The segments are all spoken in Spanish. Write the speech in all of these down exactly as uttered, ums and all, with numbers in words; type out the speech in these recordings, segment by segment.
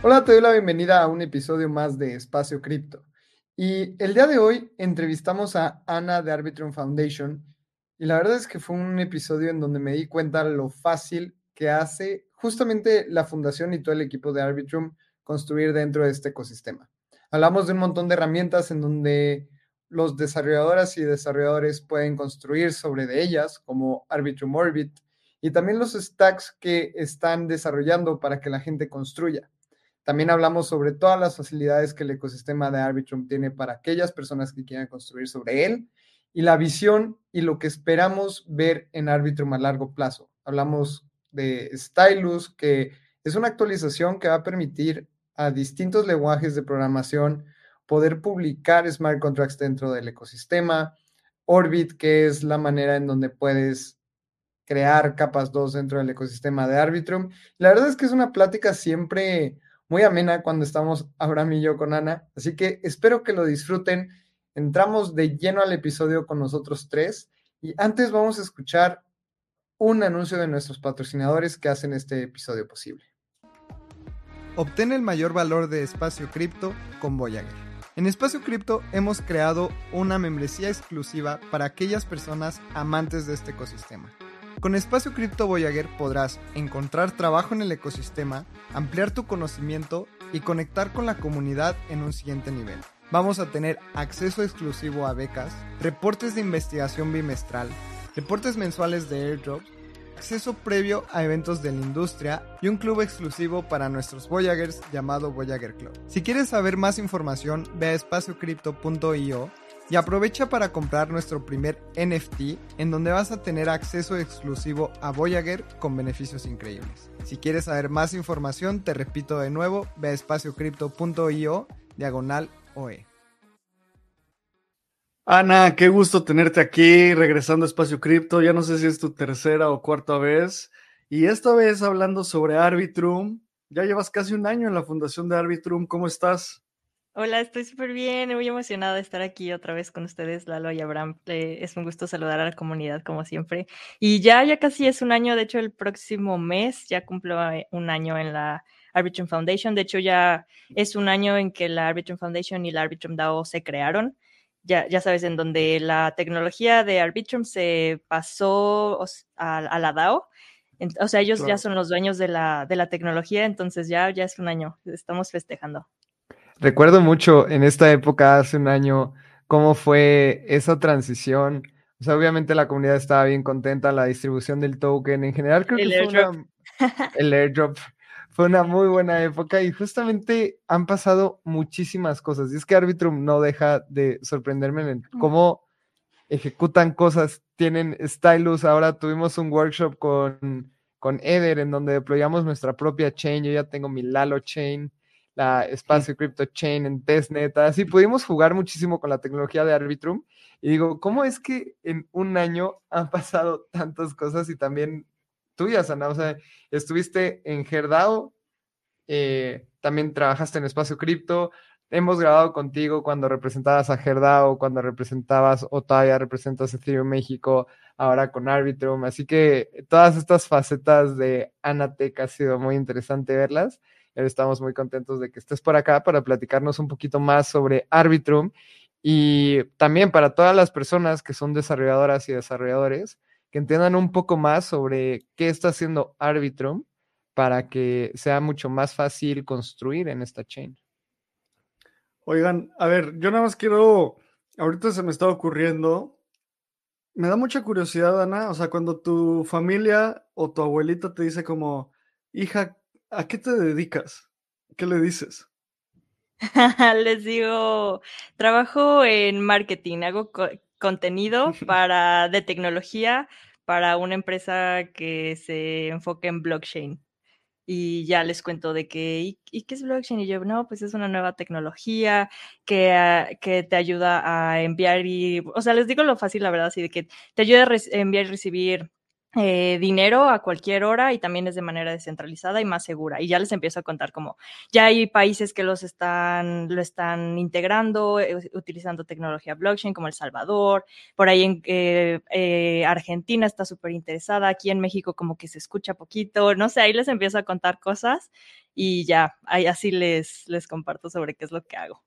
Hola, te doy la bienvenida a un episodio más de Espacio Cripto. Y el día de hoy entrevistamos a Ana de Arbitrum Foundation. Y la verdad es que fue un episodio en donde me di cuenta lo fácil que hace justamente la fundación y todo el equipo de Arbitrum construir dentro de este ecosistema. Hablamos de un montón de herramientas en donde los desarrolladoras y desarrolladores pueden construir sobre de ellas, como Arbitrum Orbit, y también los stacks que están desarrollando para que la gente construya. También hablamos sobre todas las facilidades que el ecosistema de Arbitrum tiene para aquellas personas que quieran construir sobre él y la visión y lo que esperamos ver en Arbitrum a largo plazo. Hablamos de Stylus, que es una actualización que va a permitir a distintos lenguajes de programación poder publicar smart contracts dentro del ecosistema. Orbit, que es la manera en donde puedes crear capas dos dentro del ecosistema de Arbitrum. La verdad es que es una plática siempre muy amena cuando estamos Abraham y yo con Ana, así que espero que lo disfruten. Entramos de lleno al episodio con nosotros tres y antes vamos a escuchar un anuncio de nuestros patrocinadores que hacen este episodio posible. Obtén el mayor valor de Espacio Cripto con Voyager. En Espacio Cripto hemos creado una membresía exclusiva para aquellas personas amantes de este ecosistema. Con Espacio Cripto Voyager podrás encontrar trabajo en el ecosistema, ampliar tu conocimiento y conectar con la comunidad en un siguiente nivel. Vamos a tener acceso exclusivo a becas, reportes de investigación bimestral, reportes mensuales de airdrops, acceso previo a eventos de la industria y un club exclusivo para nuestros Voyagers llamado Voyager Club. Si quieres saber más información, ve a espacio cripto punto io y aprovecha para comprar nuestro primer N F T, en donde vas a tener acceso exclusivo a Voyager con beneficios increíbles. Si quieres saber más información, te repito de nuevo, ve a espacio cripto punto io diagonal O E. Ana, qué gusto tenerte aquí, regresando a Espacio Cripto. Ya no sé si es tu tercera o cuarta vez. Y esta vez hablando sobre Arbitrum. Ya llevas casi un año en la fundación de Arbitrum. ¿Cómo estás? Hola, estoy súper bien, muy emocionada de estar aquí otra vez con ustedes, Lalo y Abraham. Eh, es un gusto saludar a la comunidad como siempre. Y ya, ya casi es un año, de hecho el próximo mes ya cumplo eh, un año en la Arbitrum Foundation. De hecho ya es un año en que la Arbitrum Foundation y la Arbitrum DAO se crearon. Ya, ya sabes, en donde la tecnología de Arbitrum se pasó a, a la DAO. O sea, ellos ya Claro. son los dueños de la, de la tecnología, entonces ya, ya es un año, estamos festejando. Recuerdo mucho en esta época, hace un año, cómo fue esa transición. O sea, obviamente la comunidad estaba bien contenta, la distribución del token. En general creo que El fue airdrop. una, el airdrop fue una muy buena época y justamente han pasado muchísimas cosas. Y es que Arbitrum no deja de sorprenderme en cómo ejecutan cosas. Tienen Stylus, ahora tuvimos un workshop con, con Eder en donde deployamos nuestra propia chain. Yo ya tengo mi Lalo chain, la Espacio Crypto Chain en testnet. Así pudimos jugar muchísimo con la tecnología de Arbitrum. Y digo, ¿cómo es que en un año han pasado tantas cosas y también tuyas, Ana? O sea, estuviste en Herdao, eh, también trabajaste en Espacio Cripto. Hemos grabado contigo cuando representabas a Herdao, cuando representabas Otaya, representas Ethereum México, ahora con Arbitrum. Así que todas estas facetas de Anatech ha sido muy interesante verlas. Y estamos muy contentos de que estés por acá para platicarnos un poquito más sobre Arbitrum y también para todas las personas que son desarrolladoras y desarrolladores que entiendan un poco más sobre qué está haciendo Arbitrum para que sea mucho más fácil construir en esta chain. Oigan, a ver, yo nada más quiero, ahorita se me está ocurriendo, me da mucha curiosidad, Ana, o sea, cuando tu familia o tu abuelita te dice como, hija, ¿a qué te dedicas? ¿Qué le dices? Les digo, trabajo en marketing, hago co- contenido para, de tecnología para una empresa que se enfoca en blockchain. Y ya les cuento de que, ¿y, y qué es blockchain? Y yo, no, pues es una nueva tecnología que, ah, que te ayuda a enviar y, o sea, les digo lo fácil, la verdad, así de que te ayuda a re- enviar y recibir Eh, dinero a cualquier hora y también es de manera descentralizada y más segura. Y ya les empiezo a contar como ya hay países que los están, lo están integrando, eh, utilizando tecnología blockchain como El Salvador, por ahí en eh, eh, Argentina está súper interesada, aquí en México como que se escucha poquito, no sé, ahí les empiezo a contar cosas y ya, ahí así les, les comparto sobre qué es lo que hago.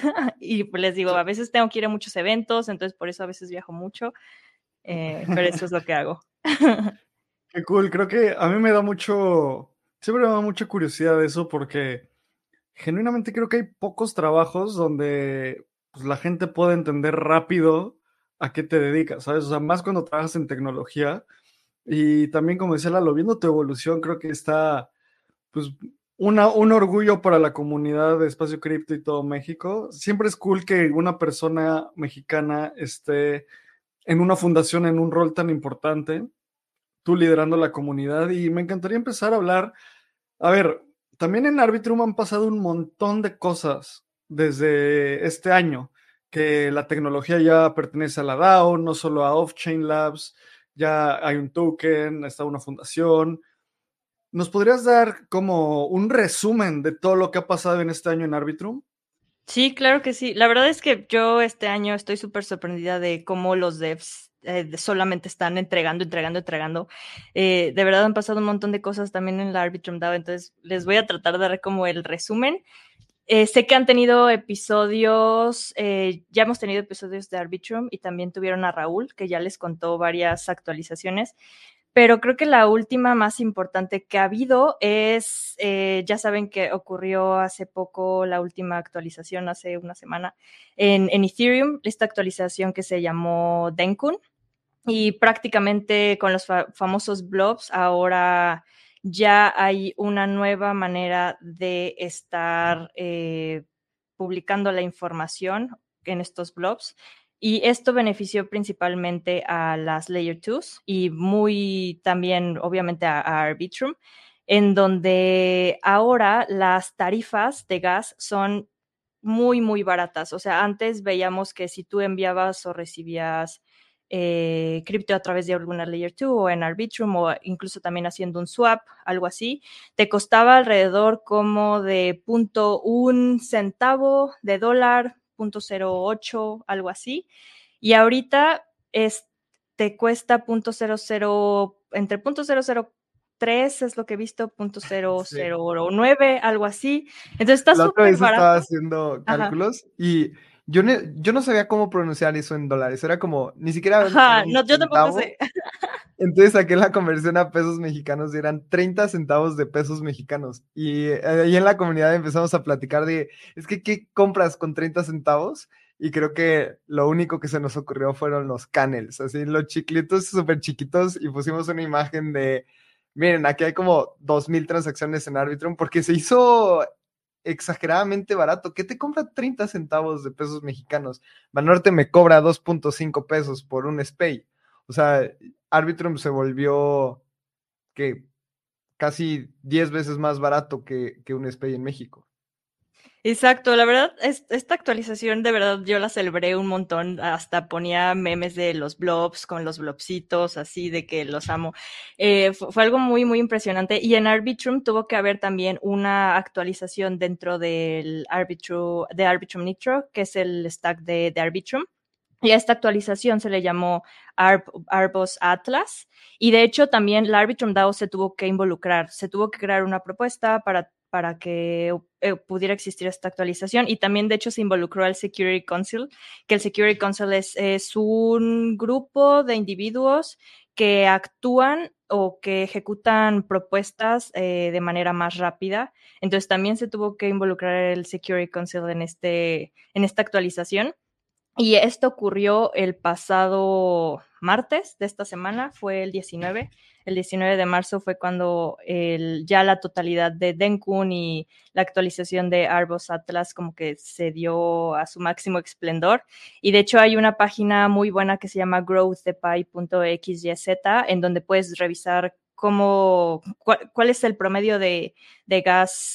Y pues les digo, a veces tengo que ir a muchos eventos, entonces por eso a veces viajo mucho, eh, pero eso es lo que hago. Qué cool, creo que a mí me da mucho, siempre me da mucha curiosidad eso porque genuinamente creo que hay pocos trabajos donde pues, la gente puede entender rápido a qué te dedicas, ¿sabes? O sea, más cuando trabajas en tecnología y también como decía Lalo, viendo tu evolución creo que está pues una, un orgullo para la comunidad de Espacio Cripto y todo México. Siempre es cool que una persona mexicana esté en una fundación en un rol tan importante, tú liderando la comunidad y me encantaría empezar a hablar. A ver, también en Arbitrum han pasado un montón de cosas desde este año, que la tecnología ya pertenece a la DAO, no solo a Off-Chain Labs, ya hay un token, está una fundación. ¿Nos podrías dar como un resumen de todo lo que ha pasado en este año en Arbitrum? Sí, claro que sí. La verdad es que yo este año estoy súper sorprendida de cómo los devs eh, de solamente están entregando, entregando, entregando. Eh, de verdad han pasado un montón de cosas también en la Arbitrum DAO, entonces les voy a tratar de dar como el resumen. Eh, sé que han tenido episodios, eh, ya hemos tenido episodios de Arbitrum y también tuvieron a Raúl, que ya les contó varias actualizaciones. Pero creo que la última más importante que ha habido es, eh, ya saben que ocurrió hace poco la última actualización, hace una semana, en, en Ethereum, esta actualización que se llamó Denkun, y prácticamente con los fa famosos blobs ahora ya hay una nueva manera de estar eh, publicando la información en estos blobs. Y esto benefició principalmente a las Layer dos y muy también, obviamente, a, a Arbitrum, en donde ahora las tarifas de gas son muy, muy baratas. O sea, antes veíamos que si tú enviabas o recibías eh, cripto a través de alguna Layer dos o en Arbitrum o incluso también haciendo un swap, algo así, te costaba alrededor como de punto un centavo de dólar, punto cero ocho, algo así. Y ahorita es, te cuesta punto cero cero, entre punto cero cero tres es lo que he visto, punto cero Sí. cero nueve, algo así. Entonces está La otra súper vez estaba barato. haciendo Ajá. cálculos y yo, ne- yo no sabía cómo pronunciar eso en dólares. Era como, ni siquiera era Ajá, un no, yo tampoco centavo. sé. Entonces saqué la conversión a pesos mexicanos y eran treinta centavos de pesos mexicanos. Y eh, ahí en la comunidad empezamos a platicar de, es que, ¿qué compras con treinta centavos? Y creo que lo único que se nos ocurrió fueron los canels, así los chiclitos súper chiquitos y pusimos una imagen de, miren, aquí hay como dos mil transacciones en Arbitrum porque se hizo exageradamente barato. ¿Qué te compra treinta centavos de pesos mexicanos? Banorte me cobra dos punto cinco pesos por un SPAY. O sea, Arbitrum se volvió que casi diez veces más barato que, que un SPAY en México. Exacto, la verdad, es, esta actualización de verdad yo la celebré un montón, hasta ponía memes de los blobs con los blobcitos, así de que los amo. Eh, fue, fue algo muy, muy impresionante. Y en Arbitrum tuvo que haber también una actualización dentro del Arbitrum, de Arbitrum Nitro, que es el stack de, de Arbitrum. Y a esta actualización se le llamó Arb, Arbos Atlas. Y de hecho también la Arbitrum DAO se tuvo que involucrar, se tuvo que crear una propuesta para, para que eh, pudiera existir esta actualización. Y también de hecho se involucró al Security Council, que el Security Council es, es un grupo de individuos que actúan o que ejecutan propuestas eh, de manera más rápida. Entonces también se tuvo que involucrar el Security Council en, este, en esta actualización. Y esto ocurrió el pasado martes de esta semana, fue el diecinueve. El diecinueve de marzo fue cuando el, ya la totalidad de Denkun y la actualización de Arbos Atlas como que se dio a su máximo esplendor. Y de hecho hay una página muy buena que se llama growththepie punto x y z en donde puedes revisar cómo, cuál, cuál es el promedio de, de gas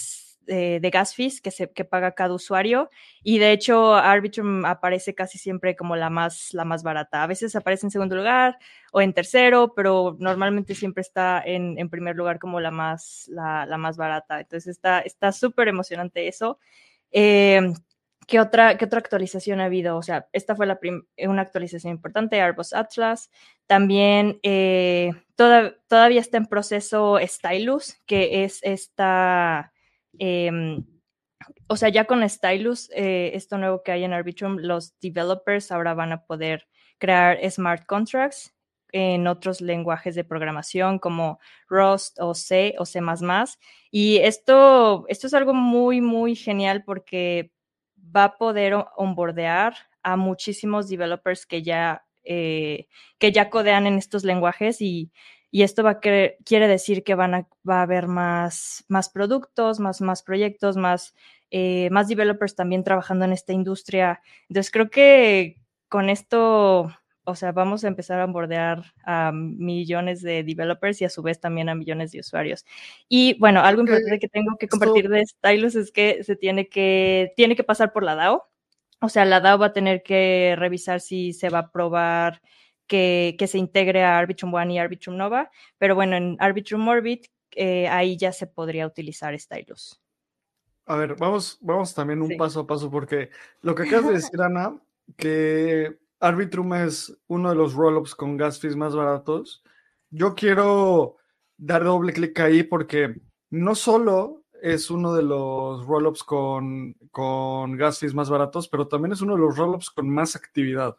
de, de gas fees que, se, que paga cada usuario, y de hecho Arbitrum aparece casi siempre como la más, la más barata. A veces aparece en segundo lugar o en tercero, pero normalmente siempre está en, en primer lugar como la más, la, la más barata. Entonces está súper emocionante eso. Eh, ¿Qué otra, ¿Qué otra actualización ha habido? O sea, esta fue la una actualización importante, Arbos Atlas. También eh, toda, todavía está en proceso Stylus, que es esta... Eh, o sea, ya con Stylus, eh, esto nuevo que hay en Arbitrum, los developers ahora van a poder crear smart contracts en otros lenguajes de programación como Rust o C o C más más. Y esto, esto es algo muy, muy genial porque va a poder onboardear a muchísimos developers que ya, eh, que ya codean en estos lenguajes y, y esto va a querer, quiere decir que van a, va a haber más, más productos, más, más proyectos, más, eh, más developers también trabajando en esta industria. Entonces creo que con esto, o sea, vamos a empezar a onboardear a millones de developers y a su vez también a millones de usuarios. Y bueno, algo Creo importante que tengo que esto... compartir de Stylus es que se tiene que, tiene que pasar por la DAO. O sea, la DAO va a tener que revisar si se va a probar que, que se integre a Arbitrum One y Arbitrum Nova, pero bueno, en Arbitrum Orbit eh, ahí ya se podría utilizar Stylus. A ver, vamos, vamos también un sí. paso a paso, porque lo que acabas de decir, Ana, que Arbitrum es uno de los rollups con gas fees más baratos. Yo quiero dar doble clic ahí porque no solo es uno de los rollups con, con gas fees más baratos, pero también es uno de los rollups con más actividad.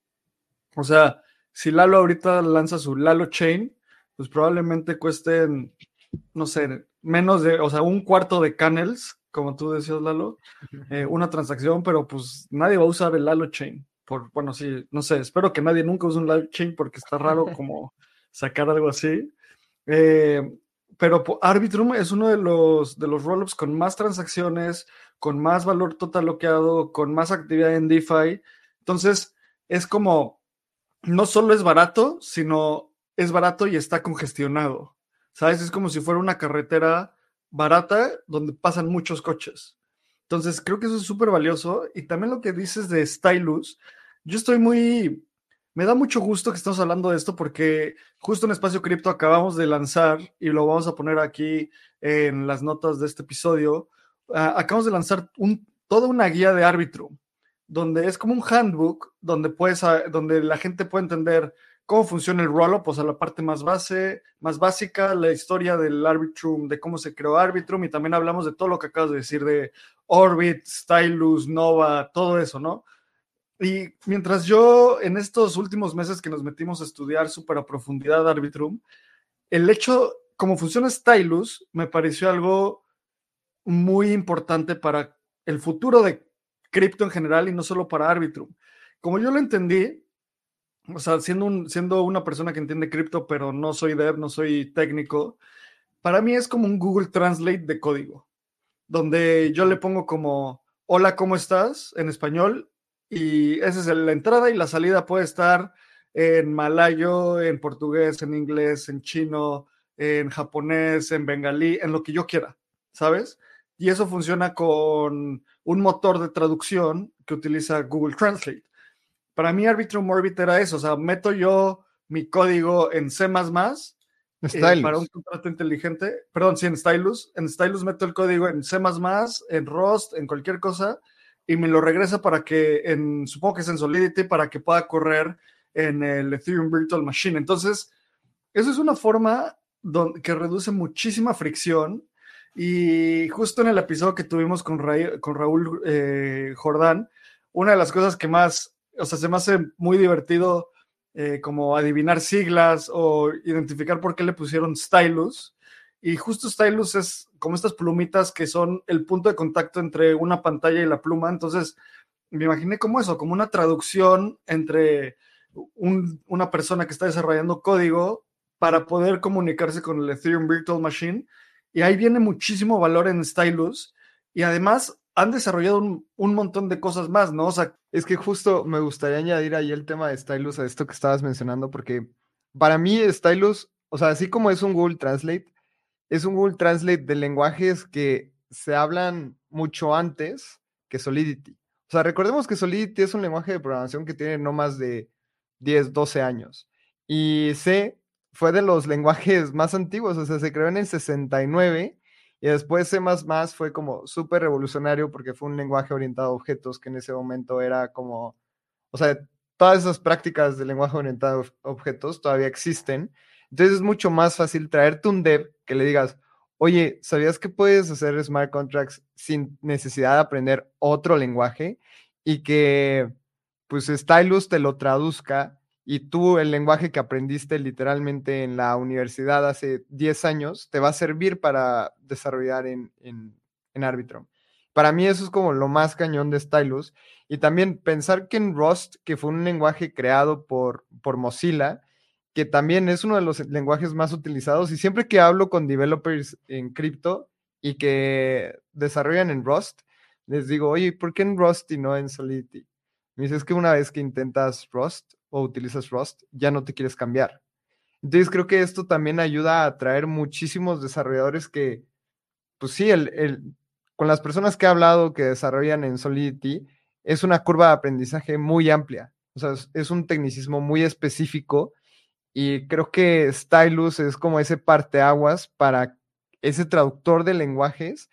O sea, si Lalo ahorita lanza su Lalo Chain, pues probablemente cuesten, no sé, menos de, o sea, un cuarto de canels, como tú decías, Lalo, eh, una transacción, pero pues nadie va a usar el Lalo Chain. Por, bueno, sí, no sé, espero que nadie nunca use un Lalo Chain porque está raro como sacar algo así. Eh, pero Arbitrum es uno de los, de los rollups con más transacciones, con más valor total bloqueado, con más actividad en DeFi. Entonces, es como, no solo es barato, sino es barato y está congestionado. ¿Sabes? Es como si fuera una carretera barata donde pasan muchos coches. Entonces, creo que eso es súper valioso. Y también lo que dices de Stylus, yo estoy muy... Me da mucho gusto que estemos hablando de esto porque justo en Espacio Cripto acabamos de lanzar, y lo vamos a poner aquí en las notas de este episodio, uh, acabamos de lanzar un, toda una guía de Arbitrum, donde es como un handbook, donde, puedes, donde la gente puede entender cómo funciona el rollup, o sea, la parte más base, más básica, la historia del Arbitrum, de cómo se creó Arbitrum, y también hablamos de todo lo que acabas de decir de Orbit, Stylus, Nova, todo eso, ¿no? Y mientras yo, en estos últimos meses que nos metimos a estudiar súper a profundidad Arbitrum, el hecho, cómo funciona Stylus, me pareció algo muy importante para el futuro de cripto en general y no solo para Arbitrum. Como yo lo entendí, o sea, siendo, un, siendo una persona que entiende cripto, pero no soy dev, no soy técnico, para mí es como un Google Translate de código, donde yo le pongo como, hola, ¿cómo estás? En español, y esa es la entrada, y la salida puede estar en malayo, en portugués, en inglés, en chino, en japonés, en bengalí, en lo que yo quiera, ¿sabes? Y eso funciona con un motor de traducción que utiliza Google Translate. Para mí Arbitrum Orbit era eso, o sea, meto yo mi código en C++, eh, para un contrato inteligente, perdón, sí, en Stylus, en Stylus meto el código en C++, en Rust, en cualquier cosa, y me lo regresa para que, en, supongo que es en Solidity, para que pueda correr en el Ethereum Virtual Machine. Entonces, eso es una forma donde, que reduce muchísima fricción. Y justo en el episodio que tuvimos con, Ra- con Raúl eh, Jordán, una de las cosas que más, o sea, se me hace muy divertido eh, como adivinar siglas o identificar por qué le pusieron Stylus. Y justo Stylus es como estas plumitas que son el punto de contacto entre una pantalla y la pluma. Entonces, me imaginé como eso, como una traducción entre un, una persona que está desarrollando código para poder comunicarse con el Ethereum Virtual Machine. Y ahí viene muchísimo valor en Stylus. Y además han desarrollado un, un montón de cosas más, ¿no? O sea, es que justo me gustaría añadir ahí el tema de Stylus a esto que estabas mencionando, porque para mí Stylus, o sea, así como es un Google Translate, es un Google Translate de lenguajes que se hablan mucho antes que Solidity. O sea, recordemos que Solidity es un lenguaje de programación que tiene no más de diez, doce años. Y C fue de los lenguajes más antiguos, o sea, se creó en el sesenta y nueve y después C++ fue como súper revolucionario porque fue un lenguaje orientado a objetos que en ese momento era como, o sea, todas esas prácticas de lenguaje orientado a objetos todavía existen. Entonces es mucho más fácil traerte un dev que le digas, oye, ¿sabías que puedes hacer smart contracts sin necesidad de aprender otro lenguaje? Y que pues Stylus te lo traduzca y tú el lenguaje que aprendiste literalmente en la universidad hace diez años te va a servir para desarrollar en, en, en Arbitrum. Para mí eso es como lo más cañón de Stylus. Y también pensar que en Rust, que fue un lenguaje creado por, por Mozilla, que también es uno de los lenguajes más utilizados, y siempre que hablo con developers en cripto y que desarrollan en Rust, les digo, oye, ¿por qué en Rust y no en Solidity? Me dice, es que una vez que intentas Rust o utilizas Rust, ya no te quieres cambiar. Entonces creo que esto también ayuda a atraer muchísimos desarrolladores que, pues sí, el, el, con las personas que he hablado que desarrollan en Solidity, es una curva de aprendizaje muy amplia. O sea, es, es un tecnicismo muy específico y creo que Stylus es como ese parteaguas para ese traductor de lenguajes.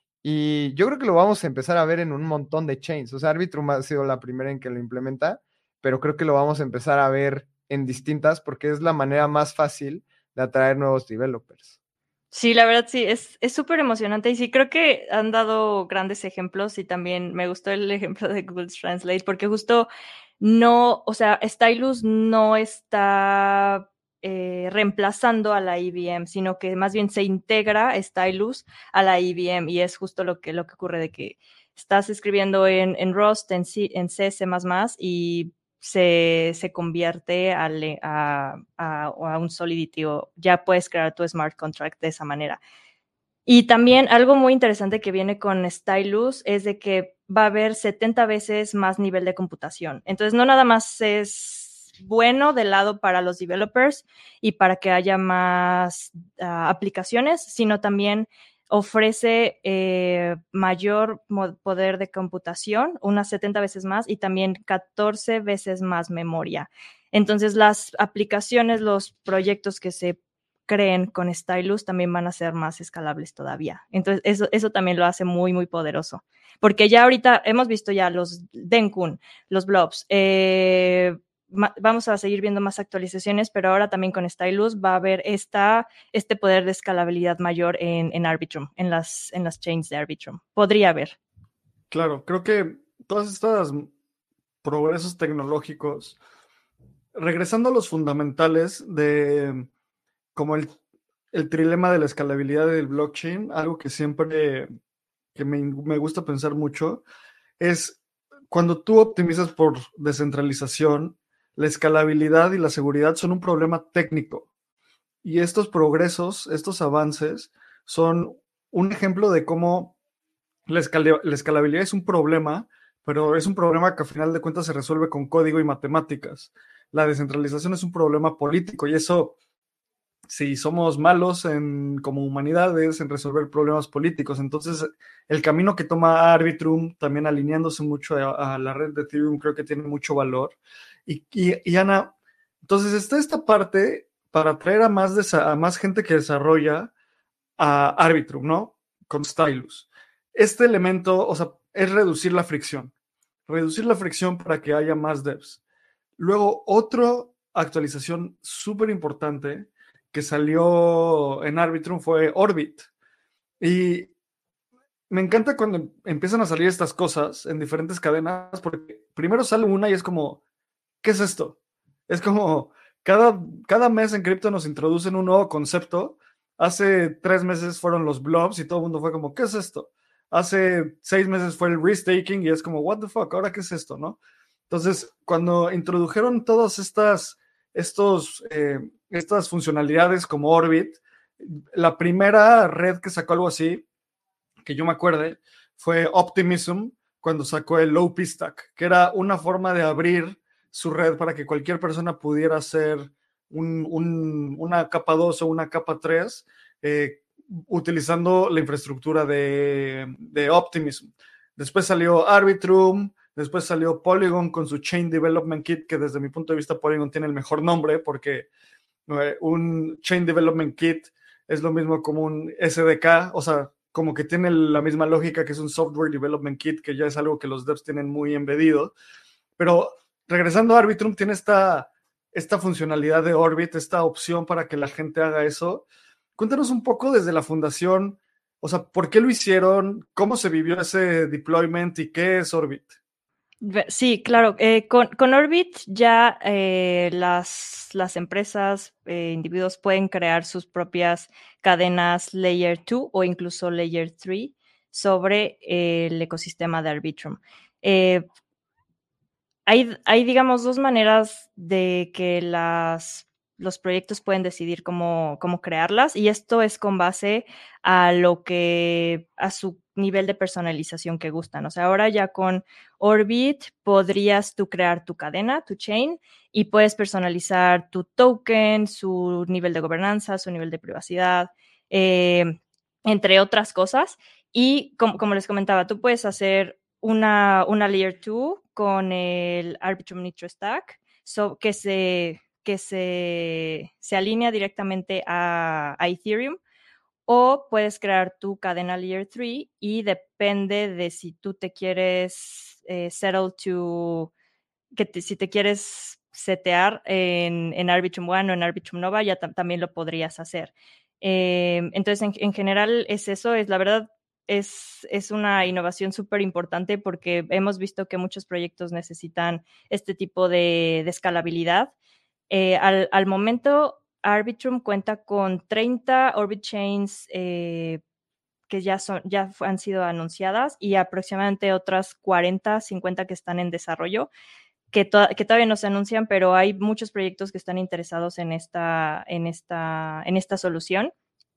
Y yo creo que lo vamos a empezar a ver en un montón de chains. O sea, Arbitrum ha sido la primera en que lo implementa, pero creo que lo vamos a empezar a ver en distintas porque es la manera más fácil de atraer nuevos developers. Sí, la verdad sí, es es súper emocionante y sí creo que han dado grandes ejemplos y también me gustó el ejemplo de Google Translate porque justo no, o sea, Stylus no está eh, reemplazando a la I B M, sino que más bien se integra Stylus a la I B M y es justo lo que, lo que ocurre de que estás escribiendo en, en Rust, en C, en C, C++ y se, se convierte a, a, a, a un Solidity o ya puedes crear tu smart contract de esa manera. Y también algo muy interesante que viene con Stylus es de que va a haber setenta veces más nivel de computación. Entonces, no nada más es bueno del lado para los developers y para que haya más uh, aplicaciones, sino también ofrece eh, mayor poder de computación, unas setenta veces más, y también catorce veces más memoria. Entonces, las aplicaciones, los proyectos que se creen con Stylus también van a ser más escalables todavía. Entonces, eso, eso también lo hace muy, muy poderoso. Porque ya ahorita hemos visto ya los Denkun, los blobs, eh, vamos a seguir viendo más actualizaciones, pero ahora también con Stylus va a haber esta, este poder de escalabilidad mayor en, en Arbitrum, en las, en las chains de Arbitrum. Podría haber. Claro, creo que todos estos progresos tecnológicos, regresando a los fundamentales de como el, el trilema de la escalabilidad del blockchain, algo que siempre que me, me gusta pensar mucho, es cuando tú optimizas por descentralización, la escalabilidad y la seguridad son un problema técnico. Y estos progresos, estos avances, son un ejemplo de cómo la, escal la escalabilidad es un problema, pero es un problema que a final de cuentas se resuelve con código y matemáticas. La descentralización es un problema político y eso, si somos malos en, como humanidades en resolver problemas políticos, entonces el camino que toma Arbitrum, también alineándose mucho a, a la red de Ethereum, creo que tiene mucho valor. Y, y, y Ana, entonces está esta parte para atraer a más, de, a más gente que desarrolla a Arbitrum, ¿no? Con Stylus. Este elemento, o sea, es reducir la fricción. Reducir la fricción para que haya más devs. Luego, otra actualización súper importante que salió en Arbitrum fue Orbit. Y me encanta cuando empiezan a salir estas cosas en diferentes cadenas, porque primero sale una y es como, ¿qué es esto? Es como, cada, cada mes en cripto nos introducen un nuevo concepto. Hace tres meses fueron los blobs y todo el mundo fue como, ¿qué es esto? Hace seis meses fue el restaking y es como, what the fuck, ¿ahora qué es esto? ¿No? Entonces, cuando introdujeron todas estas, estos, eh, estas funcionalidades como Orbit, la primera red que sacó algo así, que yo me acuerde, fue Optimism, cuando sacó el O P Stack, que era una forma de abrir su red para que cualquier persona pudiera hacer un, un, una capa dos o una capa tres, eh, utilizando la infraestructura de, de Optimism. Después salió Arbitrum, después salió Polygon con su Chain Development Kit, que desde mi punto de vista Polygon tiene el mejor nombre porque eh, un Chain Development Kit es lo mismo como un S D K, o sea, como que tiene la misma lógica que es un Software Development Kit, que ya es algo que los devs tienen muy embedido. Pero regresando a Arbitrum, tiene esta, esta funcionalidad de Orbit, esta opción para que la gente haga eso. Cuéntanos un poco desde la fundación, o sea, ¿por qué lo hicieron? ¿Cómo se vivió ese deployment y qué es Orbit? Sí, claro. Eh, con, con Orbit ya eh, las, las empresas, eh, individuos pueden crear sus propias cadenas Layer dos o incluso Layer tres sobre eh, el ecosistema de Arbitrum. Eh, hay, hay, digamos, dos maneras de que las, los proyectos pueden decidir cómo, cómo crearlas, y esto es con base a lo que, a su nivel de personalización que gustan. O sea, ahora ya con Orbit podrías tú crear tu cadena, tu chain, y puedes personalizar tu token, su nivel de gobernanza, su nivel de privacidad, eh, entre otras cosas. Y como, como les comentaba, tú puedes hacer una, una Layer dos con el Arbitrum Nitro Stack, so, que, se, que se, se alinea directamente a, a Ethereum, o puedes crear tu cadena Layer tres y depende de si tú te quieres eh, settle to, que te, si te quieres setear en, en Arbitrum One o en Arbitrum Nova, ya también lo podrías hacer. Eh, entonces, en, en general es eso, es la verdad, es, es una innovación súper importante porque hemos visto que muchos proyectos necesitan este tipo de, de escalabilidad. Eh, al, al momento, Arbitrum cuenta con treinta Orbit Chains eh, que ya, son, ya han sido anunciadas y aproximadamente otras cuarenta, cincuenta que están en desarrollo, que, to que todavía no se anuncian, pero hay muchos proyectos que están interesados en esta, en esta, en esta solución.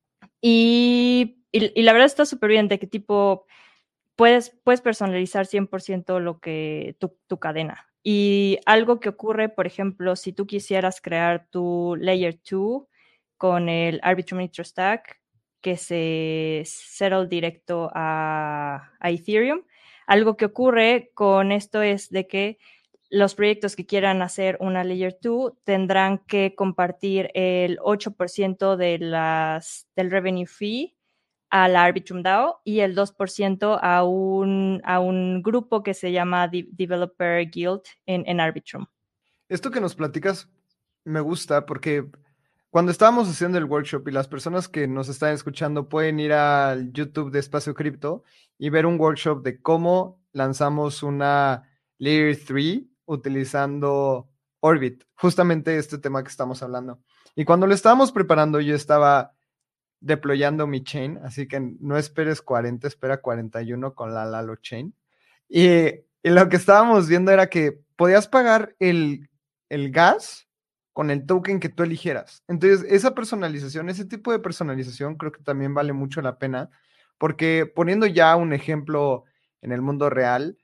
Y, y, y la verdad está súper bien de qué tipo puedes, puedes personalizar cien por ciento lo que tu, tu cadena. Y algo que ocurre, por ejemplo, si tú quisieras crear tu Layer dos con el Arbitrum Nitro Stack, que se settle directo a, a Ethereum, algo que ocurre con esto es de que los proyectos que quieran hacer una Layer dos tendrán que compartir el ocho por ciento de las, del revenue fee a la Arbitrum DAO y el dos por ciento a un, a un grupo que se llama De Developer Guild en, en Arbitrum. Esto que nos platicas me gusta porque cuando estábamos haciendo el workshop y las personas que nos están escuchando pueden ir al YouTube de Espacio Cripto y ver un workshop de cómo lanzamos una Layer tres utilizando Orbit, justamente este tema que estamos hablando. Y cuando lo estábamos preparando, yo estaba deployando mi chain, así que no esperes cuarenta, espera cuarenta y uno con la Lalo Chain. Y, y lo que estábamos viendo era que podías pagar el, el gas con el token que tú eligieras. Entonces, esa personalización, ese tipo de personalización creo que también vale mucho la pena, porque poniendo ya un ejemplo en el mundo real,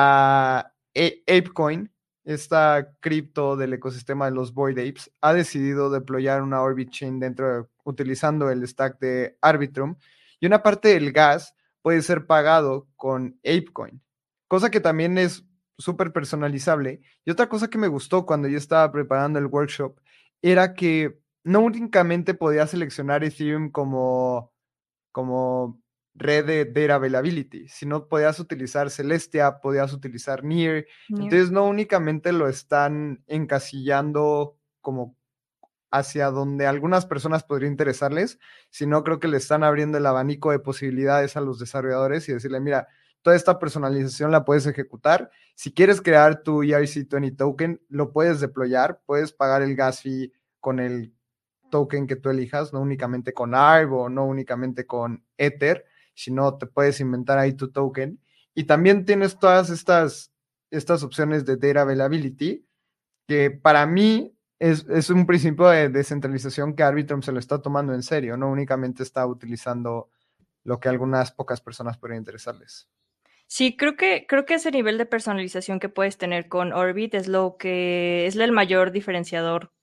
la ApeCoin, esta cripto del ecosistema de los Bored Apes, ha decidido deployar una Orbit Chain dentro de, utilizando el stack de Arbitrum, y una parte del gas puede ser pagado con ApeCoin, cosa que también es súper personalizable. Y otra cosa que me gustó cuando yo estaba preparando el workshop era que no únicamente podía seleccionar Ethereum como, como red de data availability, sino podías utilizar Celestia, podías utilizar Near. Near. Entonces no únicamente lo están encasillando como hacia donde algunas personas podría interesarles, sino creo que le están abriendo el abanico de posibilidades a los desarrolladores y decirle, mira, toda esta personalización la puedes ejecutar. Si quieres crear tu E R C veinte token, lo puedes deployar, puedes pagar el gas fee con el token que tú elijas, no únicamente con A R B o no únicamente con Ether, sino te puedes inventar ahí tu token. Y también tienes todas estas, estas opciones de data availability, que para mí es, es un principio de descentralización que Arbitrum se lo está tomando en serio, no únicamente está utilizando lo que a algunas pocas personas podrían interesarles. Sí, creo que, creo que ese nivel de personalización que puedes tener con Orbit es lo que es el mayor diferenciador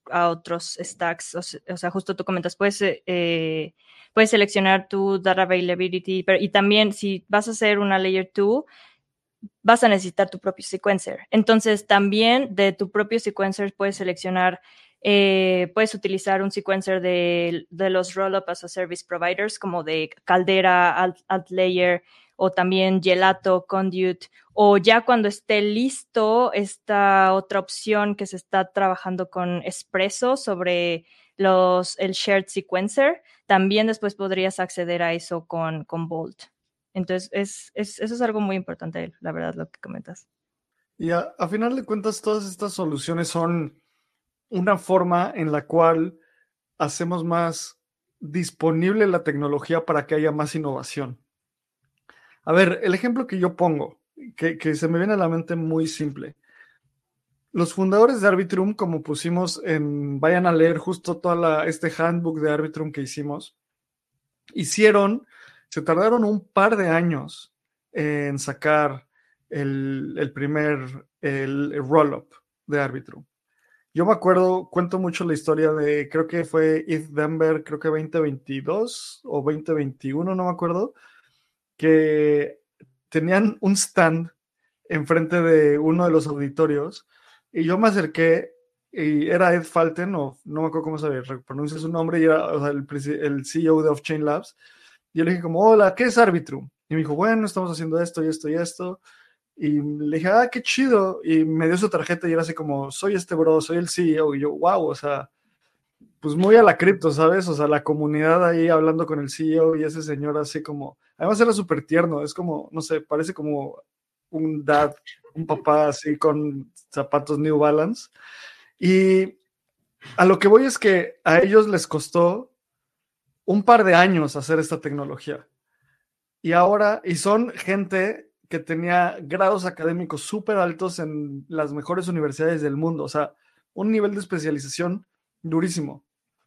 a otros stacks. O, se, o sea, justo tú comentas, puedes, eh, puedes seleccionar tu data availability, pero, y también si vas a hacer una layer dos, vas a necesitar tu propio sequencer. Entonces, también de tu propio sequencer puedes seleccionar, eh, puedes utilizar un sequencer de, de los Rollup as a Service Providers, como de Caldera, Alt, Altlayer, o también Gelato, Conduit, o ya cuando esté listo esta otra opción que se está trabajando con Espresso sobre los, el shared sequencer, también después podrías acceder a eso con, con Bolt. Entonces, es, es, eso es algo muy importante, la verdad, lo que comentas. Y a, a final de cuentas, todas estas soluciones son una forma en la cual hacemos más disponible la tecnología para que haya más innovación. A ver, el ejemplo que yo pongo, que, que se me viene a la mente muy simple. Los fundadores de Arbitrum, como pusimos en, vayan a leer justo toda la, este handbook de Arbitrum que hicimos, hicieron, se tardaron un par de años en sacar el, el primer, el, el roll-up de Arbitrum. Yo me acuerdo, cuento mucho la historia de, creo que fue E T H Denver, creo que veinte veintidós o veinte veintiuno, no me acuerdo, que tenían un stand enfrente de uno de los auditorios y yo me acerqué y era Ed Falten, o no me acuerdo cómo se pronuncia su nombre, y era, o sea, el, el C E O de Off-Chain Labs. Y yo le dije como, hola, ¿qué es Arbitrum? Y me dijo, bueno, estamos haciendo esto y esto y esto. Y le dije, ah, qué chido. Y me dio su tarjeta y era así como, soy este bro, soy el C E O. Y yo, wow, o sea, pues muy a la cripto, ¿sabes? O sea, la comunidad ahí hablando con el C E O y ese señor así como, además era súper tierno, es como, no sé, parece como un dad, un papá así con zapatos New Balance. Y a lo que voy es que a ellos les costó un par de años hacer esta tecnología. Y ahora, y son gente que tenía grados académicos súper altos en las mejores universidades del mundo, o sea, un nivel de especialización durísimo.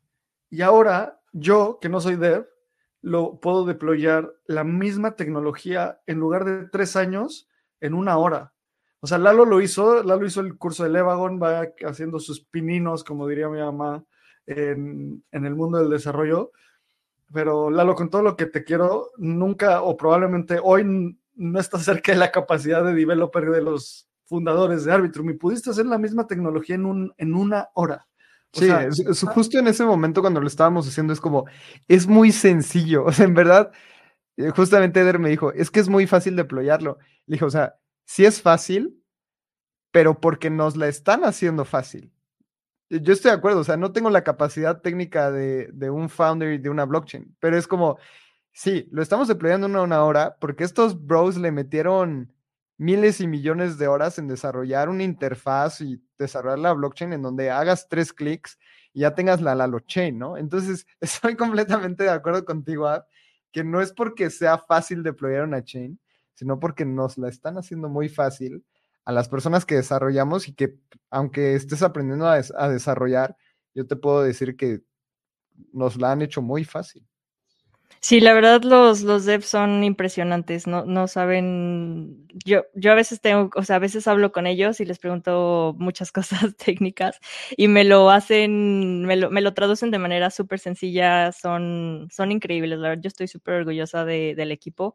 Y ahora, yo, que no soy dev, lo puedo deployar la misma tecnología en lugar de tres años en una hora. O sea, Lalo lo hizo, Lalo hizo el curso de Levagon, va haciendo sus pininos, como diría mi mamá, en, en el mundo del desarrollo. Pero Lalo, con todo lo que te quiero, nunca o probablemente hoy no estás cerca de la capacidad de developer de los fundadores de Arbitrum y pudiste hacer la misma tecnología en, un, en una hora. O sí, sea, es, es justo en ese momento cuando lo estábamos haciendo es como, es muy sencillo, o sea, en verdad, justamente Eder me dijo, es que es muy fácil deployarlo. Le dije, o sea, sí es fácil, pero porque nos la están haciendo fácil. Yo estoy de acuerdo, o sea, no tengo la capacidad técnica de, de un founder y de una blockchain, pero es como, sí, lo estamos deployando en una hora porque estos bros le metieron miles y millones de horas en desarrollar una interfaz y desarrollar la blockchain en donde hagas tres clics y ya tengas la Lalo Chain, ¿no? Entonces, estoy completamente de acuerdo contigo, Ab, que no es porque sea fácil deployar una chain, sino porque nos la están haciendo muy fácil a las personas que desarrollamos y que, aunque estés aprendiendo a, des a desarrollar, yo te puedo decir que nos la han hecho muy fácil. Sí, la verdad los, los devs son impresionantes, no, no saben, yo, yo a veces tengo, o sea, a veces hablo con ellos y les pregunto muchas cosas técnicas y me lo hacen, me lo, me lo traducen de manera súper sencilla, son, son increíbles, la verdad, yo estoy súper orgullosa de, del equipo.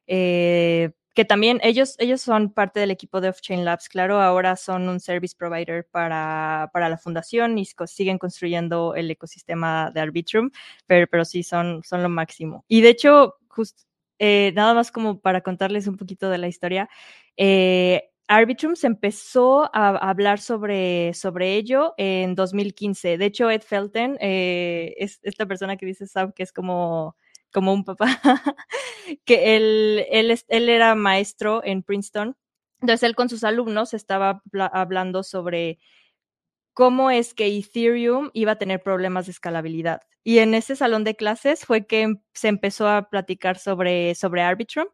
Eh, que también ellos, ellos son parte del equipo de Off-Chain Labs, claro, ahora son un service provider para, para la fundación y siguen construyendo el ecosistema de Arbitrum, pero, pero sí son, son lo máximo. Y de hecho, just, eh, nada más como para contarles un poquito de la historia, eh, Arbitrum se empezó a hablar sobre, sobre ello en dos mil quince. De hecho, Ed Felten eh, es esta persona que dice Sab que es como como un papá, que él, él, él era maestro en Princeton. Entonces él con sus alumnos estaba hablando sobre cómo es que Ethereum iba a tener problemas de escalabilidad. Y en ese salón de clases fue que se empezó a platicar sobre, sobre Arbitrum.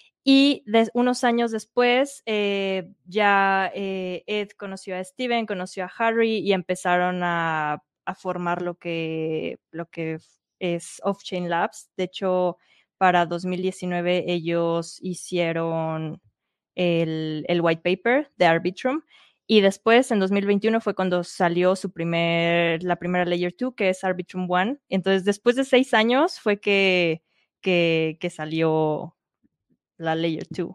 Y de, unos años después, eh, ya eh, Ed conoció a Steven, conoció a Harry y empezaron a, a formar lo que, lo que es Off-Chain Labs. De hecho, para dos mil diecinueve ellos hicieron el, el white paper de Arbitrum Y después, en dos mil veintiuno, fue cuando salió su primer, la primera Layer dos, que es Arbitrum One. Entonces, después de seis años fue que, que, que salió la Layer dos.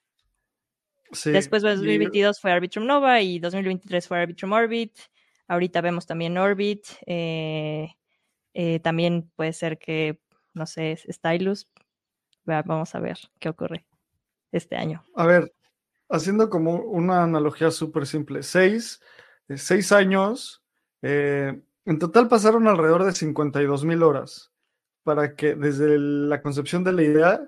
Sí, Después de y dos mil veintidós fue Arbitrum Nova y dos mil veintitrés fue Arbitrum Orbit. Ahorita vemos también Orbit. Eh, eh, también puede ser que, no sé, Stylus. Vamos a ver qué ocurre este año. a ver, haciendo como una analogía súper simple, seis, eh, seis años, eh, en total pasaron alrededor de cincuenta y dos mil horas para que desde el- la concepción de la idea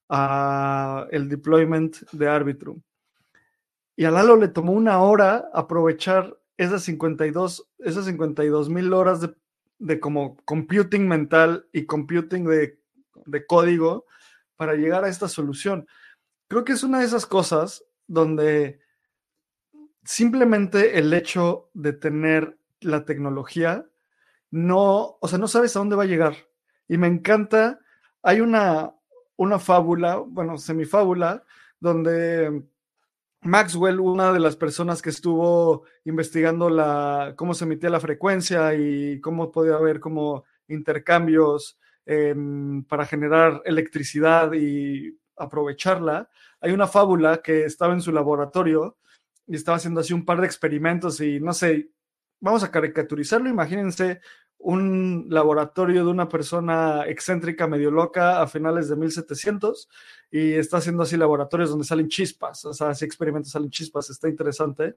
a el deployment de Arbitrum. Y a Lalo le tomó una hora aprovechar esas cincuenta y dos, esas cincuenta y dos mil horas de, de como computing mental y computing de, de código para llegar a esta solución. Creo que es una de esas cosas donde simplemente el hecho de tener la tecnología no, o sea, no sabes a dónde va a llegar. Y me encanta, hay una, una fábula, bueno, semifábula, donde Maxwell, una de las personas que estuvo investigando la, cómo se emitía la frecuencia y cómo podía haber como intercambios eh, para generar electricidad y aprovecharla, hay una fábula que estaba en su laboratorio y estaba haciendo así un par de experimentos y no sé, vamos a caricaturizarlo, imagínense un laboratorio de una persona excéntrica, medio loca, a finales de mil setecientos, y está haciendo así laboratorios donde salen chispas, o sea, así experimentos salen chispas, está interesante.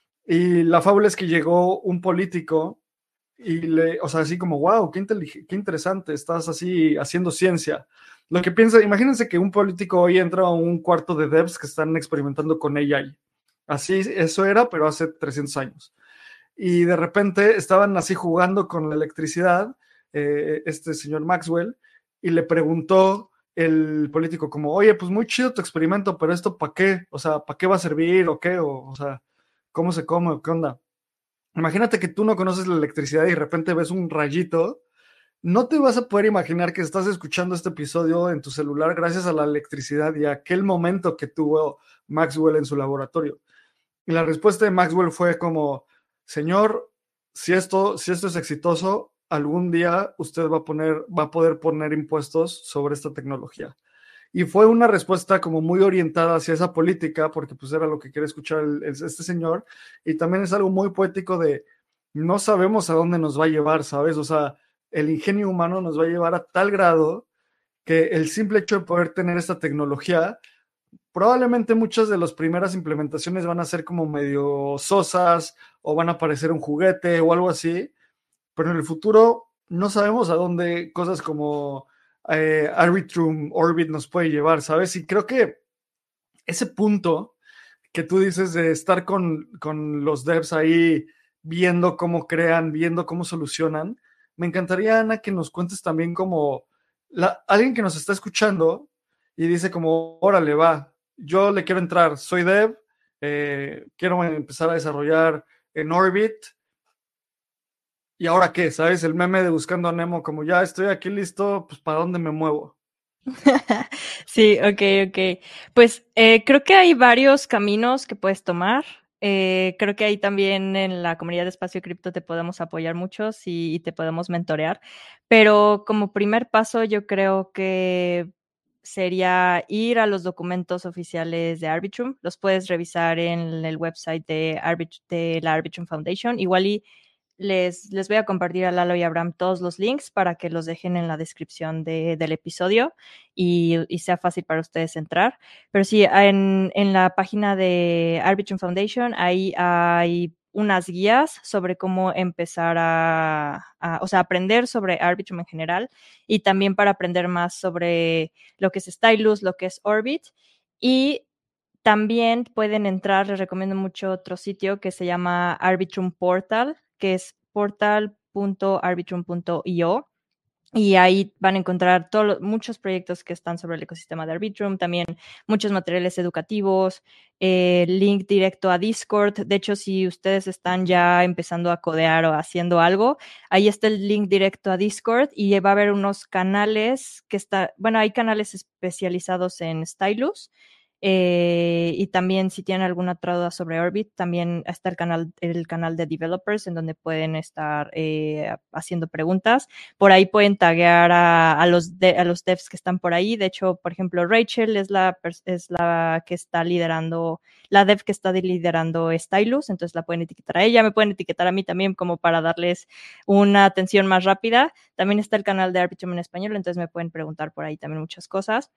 Y la fábula es que llegó un político y le, o sea, así como, wow, qué, qué interesante, estás así haciendo ciencia. Lo que piensa, imagínense que un político hoy entra a un cuarto de devs que están experimentando con A I. Así, eso era, pero hace trescientos años. Y de repente estaban así jugando con la electricidad, eh, este señor Maxwell, y le preguntó el político como, oye, pues muy chido tu experimento, pero esto ¿para qué? O sea, ¿para qué va a servir o qué? O, o sea, ¿cómo se come o qué onda? Imagínate que tú no conoces la electricidad y de repente ves un rayito, no te vas a poder imaginar que estás escuchando este episodio en tu celular gracias a la electricidad y a aquel momento que tuvo Maxwell en su laboratorio. Y la respuesta de Maxwell fue como, señor, si esto, si esto es exitoso, algún día usted va a, poner, va a poder poner impuestos sobre esta tecnología. Y fue una respuesta como muy orientada hacia esa política, porque pues era lo que quiere escuchar el, el, este señor. Y también es algo muy poético de, no sabemos a dónde nos va a llevar, ¿sabes? O sea, el ingenio humano nos va a llevar a tal grado que el simple hecho de poder tener esta tecnología, probablemente muchas de las primeras implementaciones van a ser como medio sosas o van a parecer un juguete o algo así, pero en el futuro no sabemos a dónde cosas como eh, Arbitrum Orbit nos puede llevar, ¿sabes? Y creo que ese punto que tú dices de estar con, con los devs ahí viendo cómo crean, viendo cómo solucionan, me encantaría, Ana, que nos cuentes también como la, alguien que nos está escuchando y dice como, órale, va, yo le quiero entrar, soy dev, eh, quiero empezar a desarrollar en Orbit. ¿Y ahora qué? ¿Sabes? El meme de Buscando a Nemo, como ya estoy aquí listo, pues ¿para dónde me muevo? Sí, ok, ok. Pues eh, creo que hay varios caminos que puedes tomar. Eh, creo que ahí también en la comunidad de Espacio Cripto te podemos apoyar mucho y, y te podemos mentorear. Pero como primer paso, yo creo que sería ir a los documentos oficiales de Arbitrum. Los puedes revisar en el website de, Arbit de la Arbitrum Foundation. Igual y Les, les voy a compartir a Lalo y a Abraham todos los links para que los dejen en la descripción de, del episodio y, y, sea fácil para ustedes entrar. Pero sí, en, en la página de Arbitrum Foundation ahí hay unas guías sobre cómo empezar a, a, o sea, aprender sobre Arbitrum en general y también para aprender más sobre lo que es Stylus, lo que es Orbit. Y también pueden entrar, les recomiendo mucho otro sitio que se llama Arbitrum Portal, que es portal punto arbitrum punto io. Y ahí van a encontrar todos, muchos proyectos que están sobre el ecosistema de Arbitrum, también muchos materiales educativos, eh, link directo a Discord. De hecho, si ustedes están ya empezando a codear o haciendo algo, ahí está el link directo a Discord y va a haber unos canales que está, bueno, hay canales especializados en Stylus Eh, y también si tienen alguna otra duda sobre Orbit, también está el canal, el canal de developers en donde pueden estar eh, haciendo preguntas. Por ahí pueden taguear a, a, los de, a los devs que están por ahí. De hecho, por ejemplo, Rachel es la, es la que está liderando, la dev que está liderando Stylus, entonces la pueden etiquetar a ella, me pueden etiquetar a mí también como para darles una atención más rápida. También está el canal de Arbitrum en español, entonces me pueden preguntar por ahí también muchas cosas.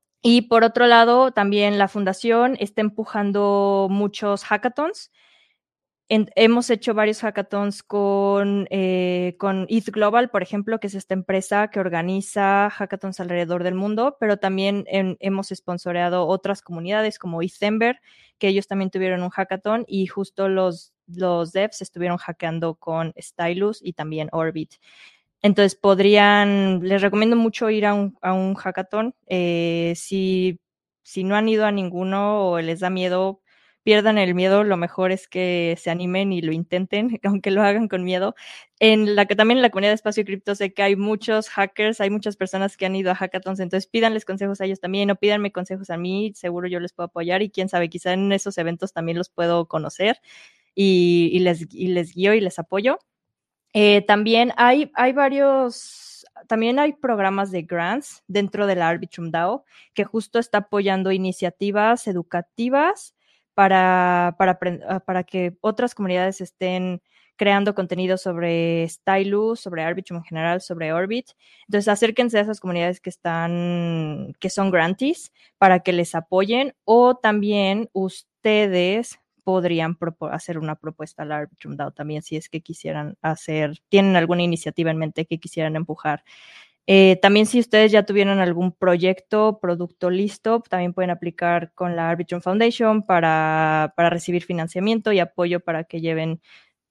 Y por otro lado, también la fundación está empujando muchos hackathons. En, hemos hecho varios hackathons con, eh, con E T H Global, por ejemplo, que es esta empresa que organiza hackathons alrededor del mundo, pero también en, hemos sponsoreado otras comunidades como Ethember, que ellos también tuvieron un hackathon y justo los, los devs estuvieron hackeando con Stylus y también Orbit. Entonces podrían, les recomiendo mucho ir a un, a un hackathon. Eh, si, si no han ido a ninguno o les da miedo, pierdan el miedo. Lo mejor es que se animen y lo intenten, aunque lo hagan con miedo. En la que también en la comunidad de Espacio Cripto sé que hay muchos hackers, hay muchas personas que han ido a hackathons, entonces pídanles consejos a ellos también o pídanme consejos a mí, seguro yo les puedo apoyar y quién sabe, quizá en esos eventos también los puedo conocer y, y, les, y les guío y les apoyo. Eh, también hay, hay varios, también hay programas de grants dentro de la Arbitrum DAO que justo está apoyando iniciativas educativas para, para, para que otras comunidades estén creando contenido sobre Stylus, sobre Arbitrum en general, sobre Orbit. Entonces, acérquense a esas comunidades que están, que son grantees para que les apoyen o también ustedes podrían hacer una propuesta al Arbitrum DAO también si es que quisieran hacer, tienen alguna iniciativa en mente que quisieran empujar. Eh, también si ustedes ya tuvieron algún proyecto, producto listo, también pueden aplicar con la Arbitrum Foundation para, para recibir financiamiento y apoyo para que lleven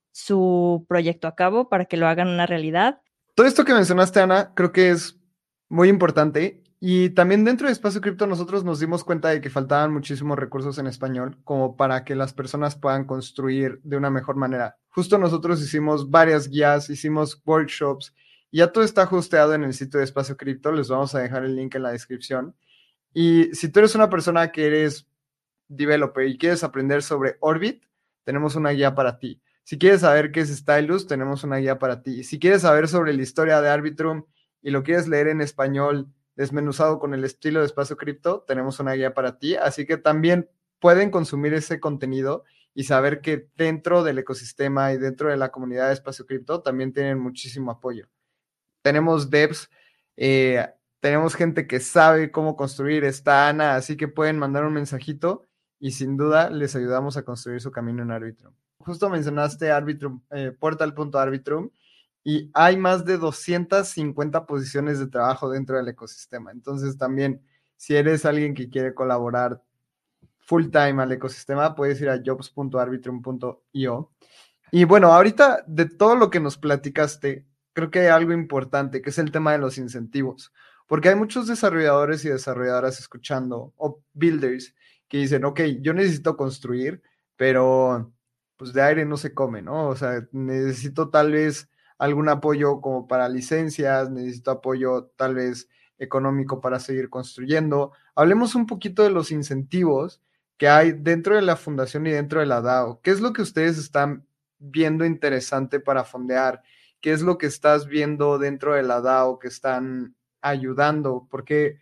su proyecto a cabo, para que lo hagan una realidad. Todo esto que mencionaste, Ana, creo que es muy importante. Y también dentro de Espacio Cripto nosotros nos dimos cuenta de que faltaban muchísimos recursos en español como para que las personas puedan construir de una mejor manera. Justo nosotros hicimos varias guías, hicimos workshops y ya todo está hosteado en el sitio de Espacio Cripto. Les vamos a dejar el link en la descripción. Y si tú eres una persona que eres developer y quieres aprender sobre Orbit, tenemos una guía para ti. Si quieres saber qué es Stylus, tenemos una guía para ti. Si quieres saber sobre la historia de Arbitrum y lo quieres leer en español desmenuzado con el estilo de Espacio Cripto, tenemos una guía para ti. Así que también pueden consumir ese contenido y saber que dentro del ecosistema y dentro de la comunidad de Espacio Cripto también tienen muchísimo apoyo. Tenemos devs, eh, tenemos gente que sabe cómo construir, está Ana, así que pueden mandar un mensajito y sin duda les ayudamos a construir su camino en Arbitrum. Justo mencionaste Arbitrum, eh, portal.arbitrum y hay más de doscientas cincuenta posiciones de trabajo dentro del ecosistema. Entonces también, si eres alguien que quiere colaborar full time al ecosistema, puedes ir a jobs punto arbitrum punto io. Y bueno, ahorita de todo lo que nos platicaste, creo que hay algo importante, que es el tema de los incentivos. Porque hay muchos desarrolladores y desarrolladoras escuchando, o builders, que dicen, ok, yo necesito construir, pero pues de aire no se come, ¿no? O sea, necesito tal vez algún apoyo como para licencias, necesito apoyo tal vez económico para seguir construyendo. Hablemos un poquito de los incentivos que hay dentro de la fundación y dentro de la DAO. ¿Qué es lo que ustedes están viendo interesante para fondear? ¿Qué es lo que estás viendo dentro de la DAO que están ayudando? Porque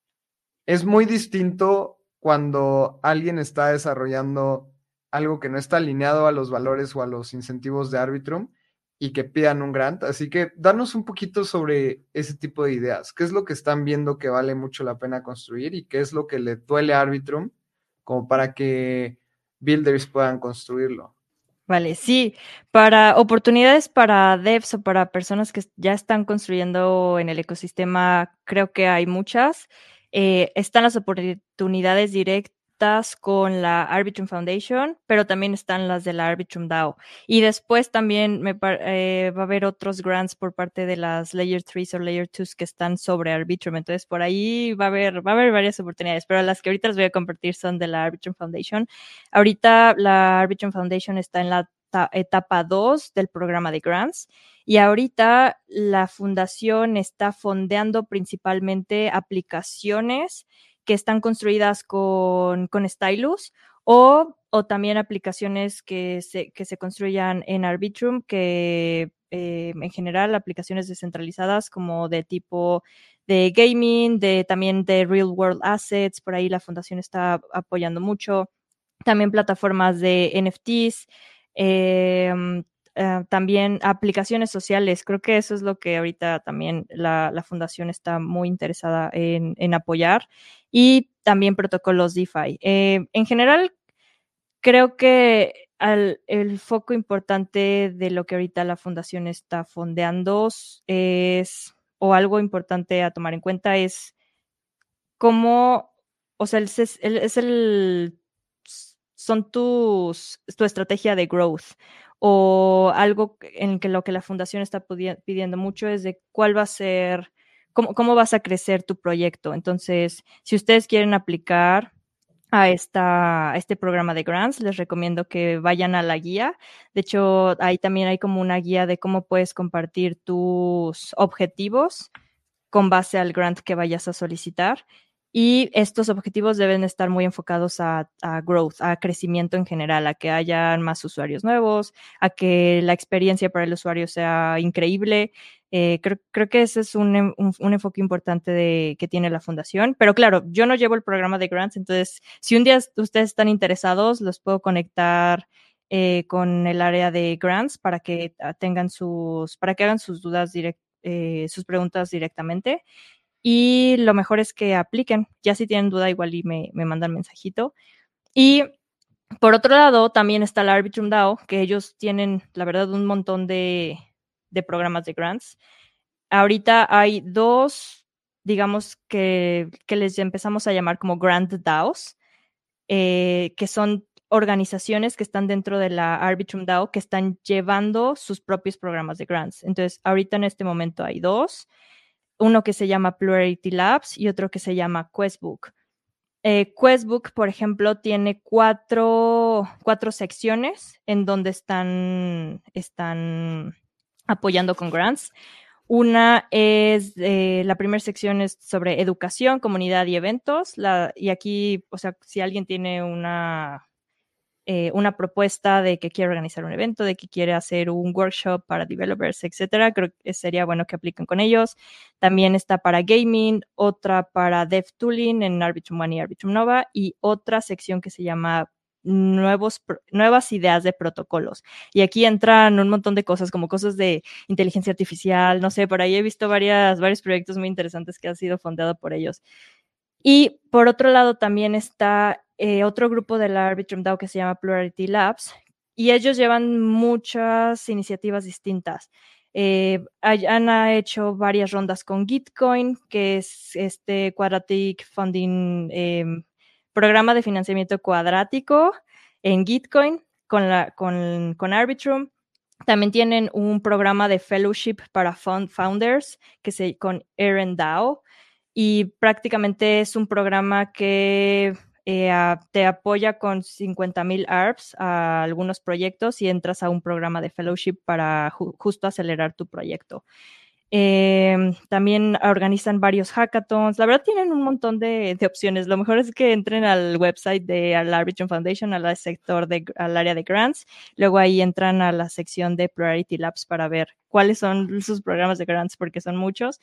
es muy distinto cuando alguien está desarrollando algo que no está alineado a los valores o a los incentivos de Arbitrum y que pidan un grant. Así que danos un poquito sobre ese tipo de ideas. ¿Qué es lo que están viendo que vale mucho la pena construir y qué es lo que le duele a Arbitrum como para que builders puedan construirlo? Vale, sí, para oportunidades para devs o para personas que ya están construyendo en el ecosistema, creo que hay muchas. Eh, están las oportunidades directas con la Arbitrum Foundation, pero también están las de la Arbitrum DAO. Y después también me eh, va a haber otros grants por parte de las Layer tres o Layer dos que están sobre Arbitrum. Entonces, por ahí va a haber, va a haber varias oportunidades, pero las que ahorita les voy a compartir son de la Arbitrum Foundation. Ahorita la Arbitrum Foundation está en la etapa dos del programa de grants y ahorita la fundación está fondeando principalmente aplicaciones que están construidas con, con Stylus o, o también aplicaciones que se, que se construyan en Arbitrum, que eh, en general aplicaciones descentralizadas como de tipo de gaming, de también de real world assets, por ahí la fundación está apoyando mucho, también plataformas de N F Ts, eh, Uh, también aplicaciones sociales. Creo que eso es lo que ahorita también la, la fundación está muy interesada en, en apoyar, y también protocolos DeFi. Eh, en general, creo que al, el foco importante de lo que ahorita la fundación está fondeando es, o algo importante a tomar en cuenta es cómo, o sea, es el, es el son tus, tu estrategia de growth, o algo en que lo que la fundación está pidiendo mucho es de cuál va a ser, cómo, cómo vas a crecer tu proyecto. Entonces, si ustedes quieren aplicar a, esta, a este programa de grants, les recomiendo que vayan a la guía. De hecho, ahí también hay como una guía de cómo puedes compartir tus objetivos con base al grant que vayas a solicitar. Y estos objetivos deben estar muy enfocados a, a growth, a crecimiento en general, a que hayan más usuarios nuevos, a que la experiencia para el usuario sea increíble. Eh, creo, creo que ese es un, un, un enfoque importante de, que tiene la fundación. Pero claro, yo no llevo el programa de grants, entonces si un día ustedes están interesados, los puedo conectar eh, con el área de grants para que tengan sus, para que hagan sus dudas directas. Eh, sus preguntas directamente, y lo mejor es que apliquen. Ya si tienen duda, igual y me, me mandan mensajito. Y por otro lado, también está la Arbitrum DAO, que ellos tienen, la verdad, un montón de, de programas de grants. Ahorita hay dos, digamos, que, que les empezamos a llamar como Grant DAOs, eh, que son organizaciones que están dentro de la Arbitrum DAO que están llevando sus propios programas de grants. Entonces, ahorita en este momento hay dos, uno que se llama Plurality Labs y otro que se llama Questbook. Eh, Questbook, por ejemplo, tiene cuatro, cuatro secciones en donde están, están apoyando con grants. Una es, eh, la primera sección es sobre educación, comunidad y eventos. La, y aquí, o sea, si alguien tiene una, eh, una propuesta de que quiere organizar un evento, de que quiere hacer un workshop para developers, etcétera, creo que sería bueno que apliquen con ellos. También está para gaming, otra para dev tooling en Arbitrum One y Arbitrum Nova, y otra sección que se llama Nuevos, nuevas ideas de protocolos. Y aquí entran un montón de cosas, como cosas de inteligencia artificial, no sé, por ahí he visto varias, varios proyectos muy interesantes que han sido fondeados por ellos. Y por otro lado también está eh, otro grupo de la Arbitrum DAO que se llama Plurality Labs, y ellos llevan muchas iniciativas distintas. Eh, han hecho varias rondas con Gitcoin, que es este Quadratic Funding, eh, programa de financiamiento cuadrático en Gitcoin con, la, con, con Arbitrum. También tienen un programa de fellowship para founders que se, con Aaron DAO, y prácticamente es un programa que eh, a, te apoya con cincuenta mil A R Ps a algunos proyectos y entras a un programa de fellowship para ju justo acelerar tu proyecto. Eh, también organizan varios hackathons. La verdad tienen un montón de, de opciones. Lo mejor es que entren al website de la Arbitrum Foundation, al sector de, al área de grants. Luego ahí entran a la sección de Plurality Labs para ver cuáles son sus programas de grants, porque son muchos.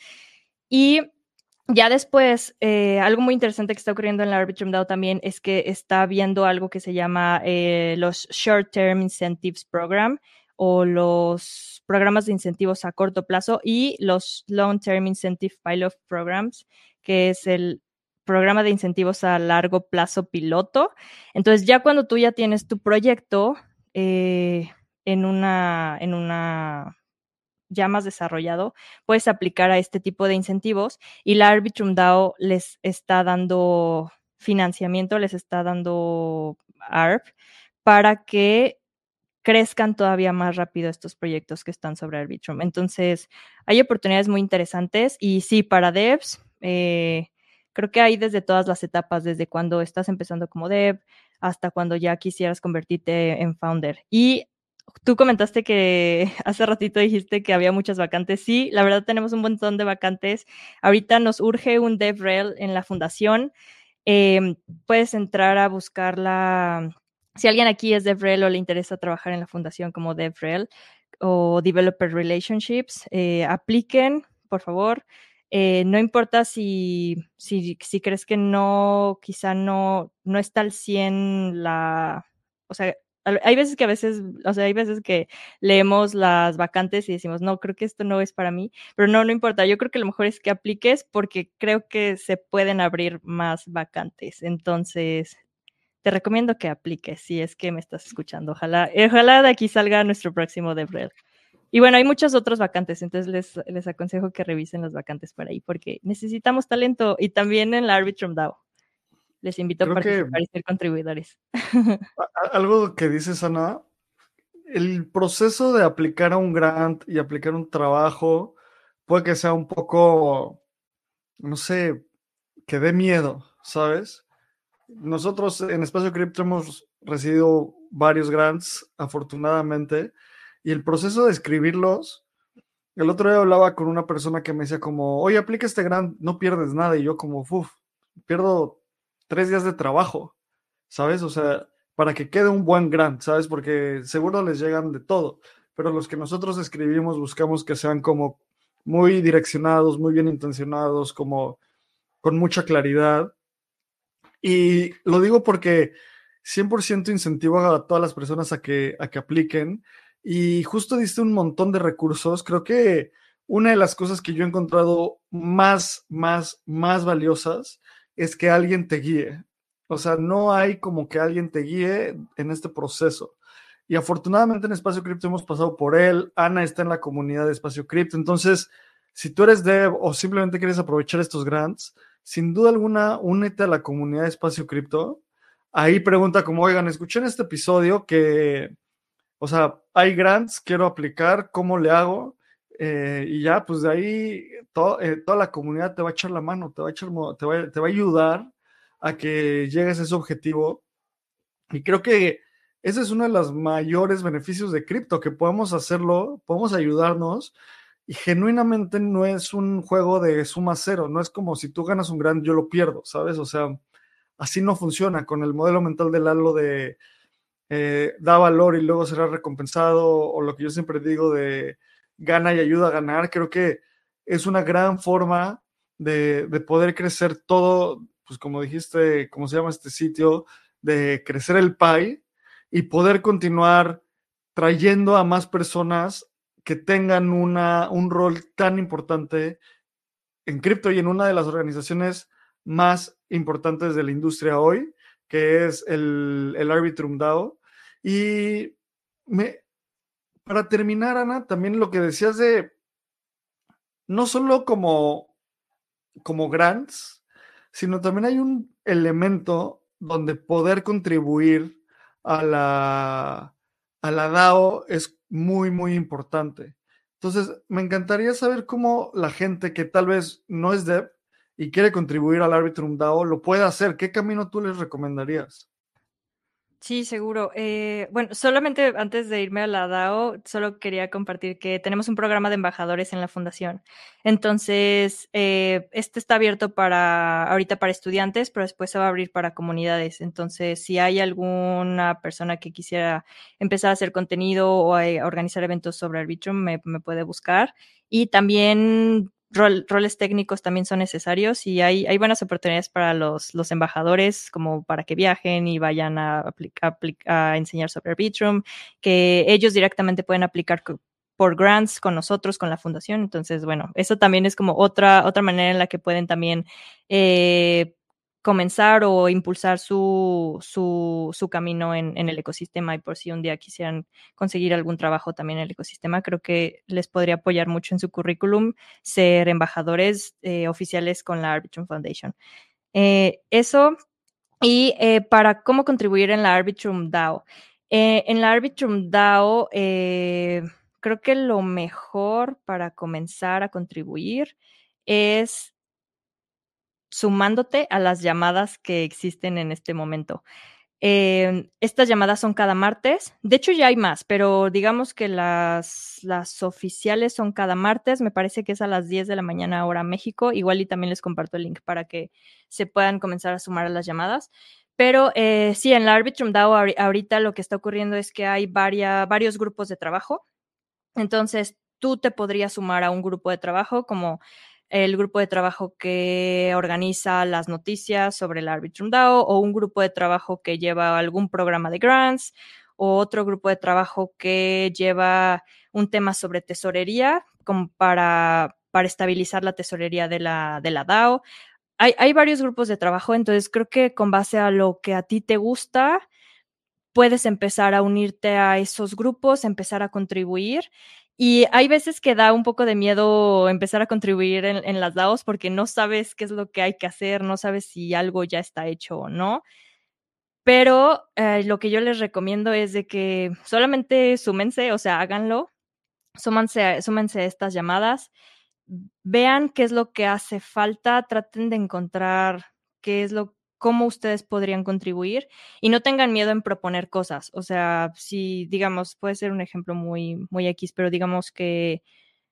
Y ya después, eh, algo muy interesante que está ocurriendo en la Arbitrum DAO también es que está viendo algo que se llama eh, los Short Term Incentives Program, o los programas de incentivos a corto plazo, y los Long Term Incentive Pilot Programs, que es el programa de incentivos a largo plazo piloto. Entonces, ya cuando tú ya tienes tu proyecto eh, en una, en una ya más desarrollado, puedes aplicar a este tipo de incentivos, y la Arbitrum DAO les está dando financiamiento, les está dando A R P para que crezcan todavía más rápido estos proyectos que están sobre Arbitrum. Entonces, hay oportunidades muy interesantes, y sí, para devs, eh, creo que hay desde todas las etapas, desde cuando estás empezando como dev hasta cuando ya quisieras convertirte en founder. Y tú comentaste que hace ratito dijiste que había muchas vacantes. Sí, la verdad tenemos un montón de vacantes. Ahorita nos urge un DevRel en la fundación. eh, puedes entrar a buscarla. Si alguien aquí es DevRel o le interesa trabajar en la fundación como DevRel o Developer Relationships, eh, apliquen, por favor. Eh, no importa si, si, si crees que no, quizá no, no está al cien la, o sea, hay veces que a veces, o sea, hay veces que leemos las vacantes y decimos, no, creo que esto no es para mí, pero no, no importa, yo creo que lo mejor es que apliques porque creo que se pueden abrir más vacantes, entonces te recomiendo que apliques si es que me estás escuchando, ojalá, ojalá de aquí salga nuestro próximo DevRel. Y bueno, hay muchas otras vacantes, entonces les, les aconsejo que revisen las vacantes por ahí porque necesitamos talento y también en la Arbitrum DAO. Les invito a Creo que participar y ser contribuidores. algo que dices, Ana, el proceso de aplicar a un grant y aplicar un trabajo puede que sea un poco, no sé, que dé miedo, ¿sabes? Nosotros en Espacio Cripto hemos recibido varios grants, afortunadamente, y el proceso de escribirlos, el otro día hablaba con una persona que me decía como, oye, aplica este grant, no pierdes nada, y yo como, uff, pierdo tres días de trabajo, ¿sabes? O sea, para que quede un buen grant, ¿sabes? Porque seguro les llegan de todo, pero los que nosotros escribimos buscamos que sean como muy direccionados, muy bien intencionados, como con mucha claridad. Y lo digo porque cien por ciento incentivo a todas las personas a que, a que apliquen. Y justo diste un montón de recursos. Creo que una de las cosas que yo he encontrado más, más, más valiosas es que alguien te guíe. O sea, no hay como que alguien te guíe en este proceso. Y afortunadamente en Espacio Cripto hemos pasado por él. Ana está en la comunidad de Espacio Cripto. Entonces, si tú eres dev o simplemente quieres aprovechar estos grants, sin duda alguna, únete a la comunidad de Espacio Cripto. Ahí pregunta como, oigan, escuché en este episodio que, o sea, hay grants, quiero aplicar, ¿cómo le hago? Eh, y ya, pues de ahí to, eh, toda la comunidad te va a echar la mano, te va a, echar, te, va, te va a ayudar a que llegues a ese objetivo. Y creo que ese es uno de los mayores beneficios de cripto, que podemos hacerlo, podemos ayudarnos y genuinamente no es un juego de suma cero, no es como si tú ganas un grant, yo lo pierdo, ¿sabes? O sea, así no funciona con el modelo mental del Lalo de eh, da valor y luego será recompensado, o lo que yo siempre digo de gana y ayuda a ganar. Creo que es una gran forma de, de poder crecer todo, pues como dijiste, ¿cómo se llama este sitio? De crecer el pie y poder continuar trayendo a más personas que tengan una, un rol tan importante en cripto y en una de las organizaciones más importantes de la industria hoy, que es el, el Arbitrum DAO. Y me, para terminar, Ana, también lo que decías de no solo como, como grants, sino también hay un elemento donde poder contribuir a la, a la DAO es muy, muy importante. Entonces, me encantaría saber cómo la gente que tal vez no es dev y quiere contribuir al Arbitrum DAO lo puede hacer. ¿Qué camino tú les recomendarías? Sí, seguro. Eh, bueno, solamente antes de irme a la DAO, solo quería compartir que tenemos un programa de embajadores en la fundación. Entonces, eh, este está abierto para ahorita para estudiantes, pero después se va a abrir para comunidades. Entonces, si hay alguna persona que quisiera empezar a hacer contenido o a, a organizar eventos sobre Arbitrum, me, me puede buscar. Y también Rol, roles técnicos también son necesarios y hay, hay buenas oportunidades para los, los embajadores, como para que viajen y vayan a, aplica, a enseñar sobre Arbitrum, que ellos directamente pueden aplicar por grants con nosotros, con la fundación. Entonces, bueno, eso también es como otra, otra manera en la que pueden también eh, comenzar o impulsar su, su, su camino en, en el ecosistema, y por si un día quisieran conseguir algún trabajo también en el ecosistema, creo que les podría apoyar mucho en su currículum ser embajadores eh, oficiales con la Arbitrum Foundation. Eh, eso, y eh, para cómo contribuir en la Arbitrum DAO. Eh, en la Arbitrum DAO, eh, creo que lo mejor para comenzar a contribuir es sumándote a las llamadas que existen en este momento. Eh, estas llamadas son cada martes. De hecho, ya hay más, pero digamos que las, las oficiales son cada martes. Me parece que es a las diez de la mañana hora México. Igual y también les comparto el link para que se puedan comenzar a sumar a las llamadas. Pero eh, sí, en la Arbitrum DAO ahorita lo que está ocurriendo es que hay varia, varios grupos de trabajo. Entonces, tú te podrías sumar a un grupo de trabajo como el grupo de trabajo que organiza las noticias sobre el Arbitrum DAO, o un grupo de trabajo que lleva algún programa de grants, o otro grupo de trabajo que lleva un tema sobre tesorería como para, para estabilizar la tesorería de la, de la DAO. Hay, hay varios grupos de trabajo, entonces creo que con base a lo que a ti te gusta, puedes empezar a unirte a esos grupos, empezar a contribuir. Y hay veces que da un poco de miedo empezar a contribuir en, en las DAOs porque no sabes qué es lo que hay que hacer, no sabes si algo ya está hecho o no. Pero eh, lo que yo les recomiendo es de que solamente súmense, o sea, háganlo, súmense a, súmense a estas llamadas, vean qué es lo que hace falta, traten de encontrar qué es lo cómo ustedes podrían contribuir y no tengan miedo en proponer cosas. O sea, si digamos, puede ser un ejemplo muy, muy X, pero digamos que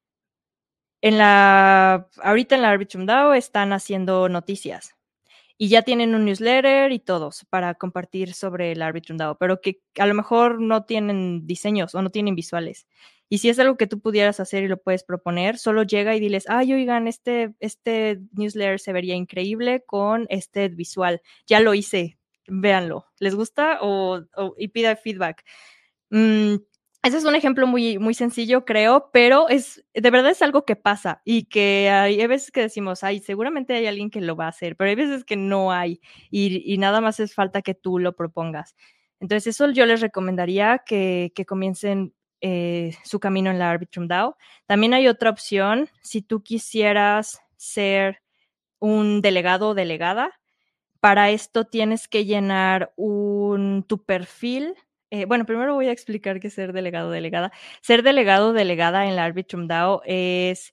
en la, ahorita en la Arbitrum DAO están haciendo noticias y ya tienen un newsletter y todos para compartir sobre el Arbitrum DAO, pero que a lo mejor no tienen diseños o no tienen visuales. Y si es algo que tú pudieras hacer y lo puedes proponer, solo llega y diles, ay, oigan, este, este newsletter se vería increíble con este visual. Ya lo hice, véanlo. ¿Les gusta? O, o y pida feedback. Mm, ese es un ejemplo muy, muy sencillo, creo, pero es de verdad es algo que pasa y que hay, hay veces que decimos, ay, seguramente hay alguien que lo va a hacer, pero hay veces que no hay y, y nada más es falta que tú lo propongas. Entonces, eso yo les recomendaría que, que comiencen eh, su camino en la Arbitrum DAO. También hay otra opción, si tú quisieras ser un delegado o delegada, para esto tienes que llenar un, tu perfil. Eh, bueno, primero voy a explicar qué es ser delegado o delegada. Ser delegado o delegada en la Arbitrum DAO es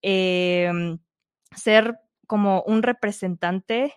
eh, ser como un representante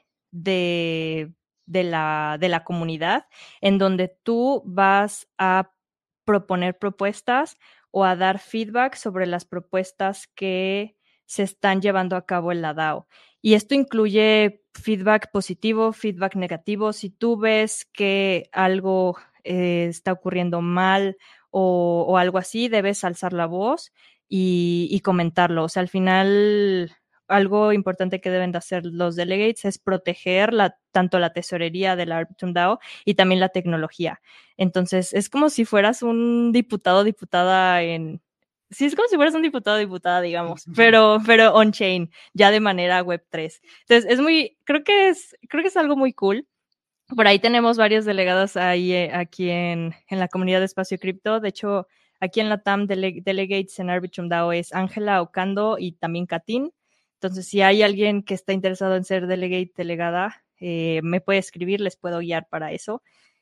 de, de, la, de la comunidad en donde tú vas a proponer propuestas o a dar feedback sobre las propuestas que se están llevando a cabo en la DAO. Y esto incluye feedback positivo, feedback negativo. Si tú ves que algo eh, está ocurriendo mal o, o, algo así, debes alzar la voz y, y comentarlo. O sea, al final, algo importante que deben de hacer los delegates es proteger la, tanto la tesorería de la Arbitrum DAO y también la tecnología. Entonces, es como si fueras un diputado o diputada en... Sí, es como si fueras un diputado o diputada, digamos, pero, pero on-chain, ya de manera web tres. Entonces, es muy, creo que es, creo que es algo muy cool. Por ahí tenemos varios delegados ahí, eh, aquí en, en la comunidad de Espacio Cripto. De hecho, aquí en la T A M dele, Delegates en Arbitrum DAO es Ángela Ocando y también Katin. Entonces, si hay alguien que está interesado en ser delegate, delegada, eh, me puede escribir, les puedo guiar para eso.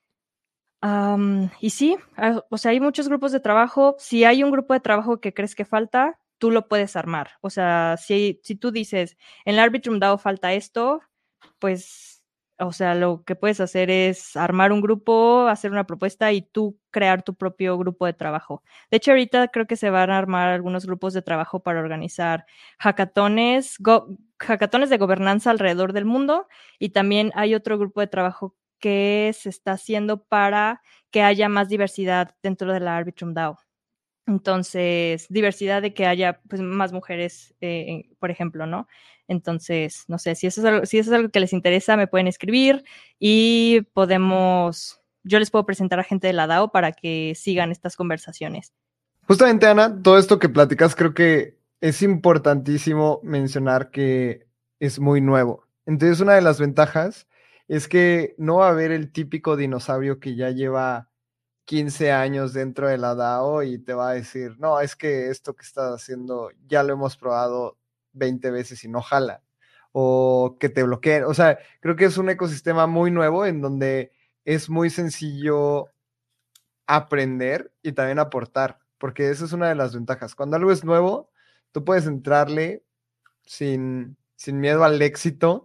Um, y sí, o sea, hay muchos grupos de trabajo. Si hay un grupo de trabajo que crees que falta, tú lo puedes armar. O sea, si, si tú dices, en el Arbitrum DAO falta esto, pues, o sea, lo que puedes hacer es armar un grupo, hacer una propuesta y tú crear tu propio grupo de trabajo. De hecho, ahorita creo que se van a armar algunos grupos de trabajo para organizar hackatones, go, hackatones de gobernanza alrededor del mundo, y también hay otro grupo de trabajo que se está haciendo para que haya más diversidad dentro de la Arbitrum DAO. Entonces, diversidad de que haya pues, más mujeres, eh, por ejemplo, ¿no? Entonces, no sé, si eso, es algo, si eso es algo que les interesa, me pueden escribir y podemos, yo les puedo presentar a gente de la DAO para que sigan estas conversaciones. Justamente, Ana, todo esto que platicas creo que es importantísimo mencionar que es muy nuevo. Entonces, una de las ventajas es que no va a haber el típico dinosaurio que ya lleva quince años dentro de la DAO y te va a decir, no, es que esto que estás haciendo ya lo hemos probado veinte veces y no jala, o que te bloqueen. O sea, creo que es un ecosistema muy nuevo en donde es muy sencillo aprender y también aportar, porque esa es una de las ventajas. Cuando algo es nuevo, tú puedes entrarle sin, sin miedo al éxito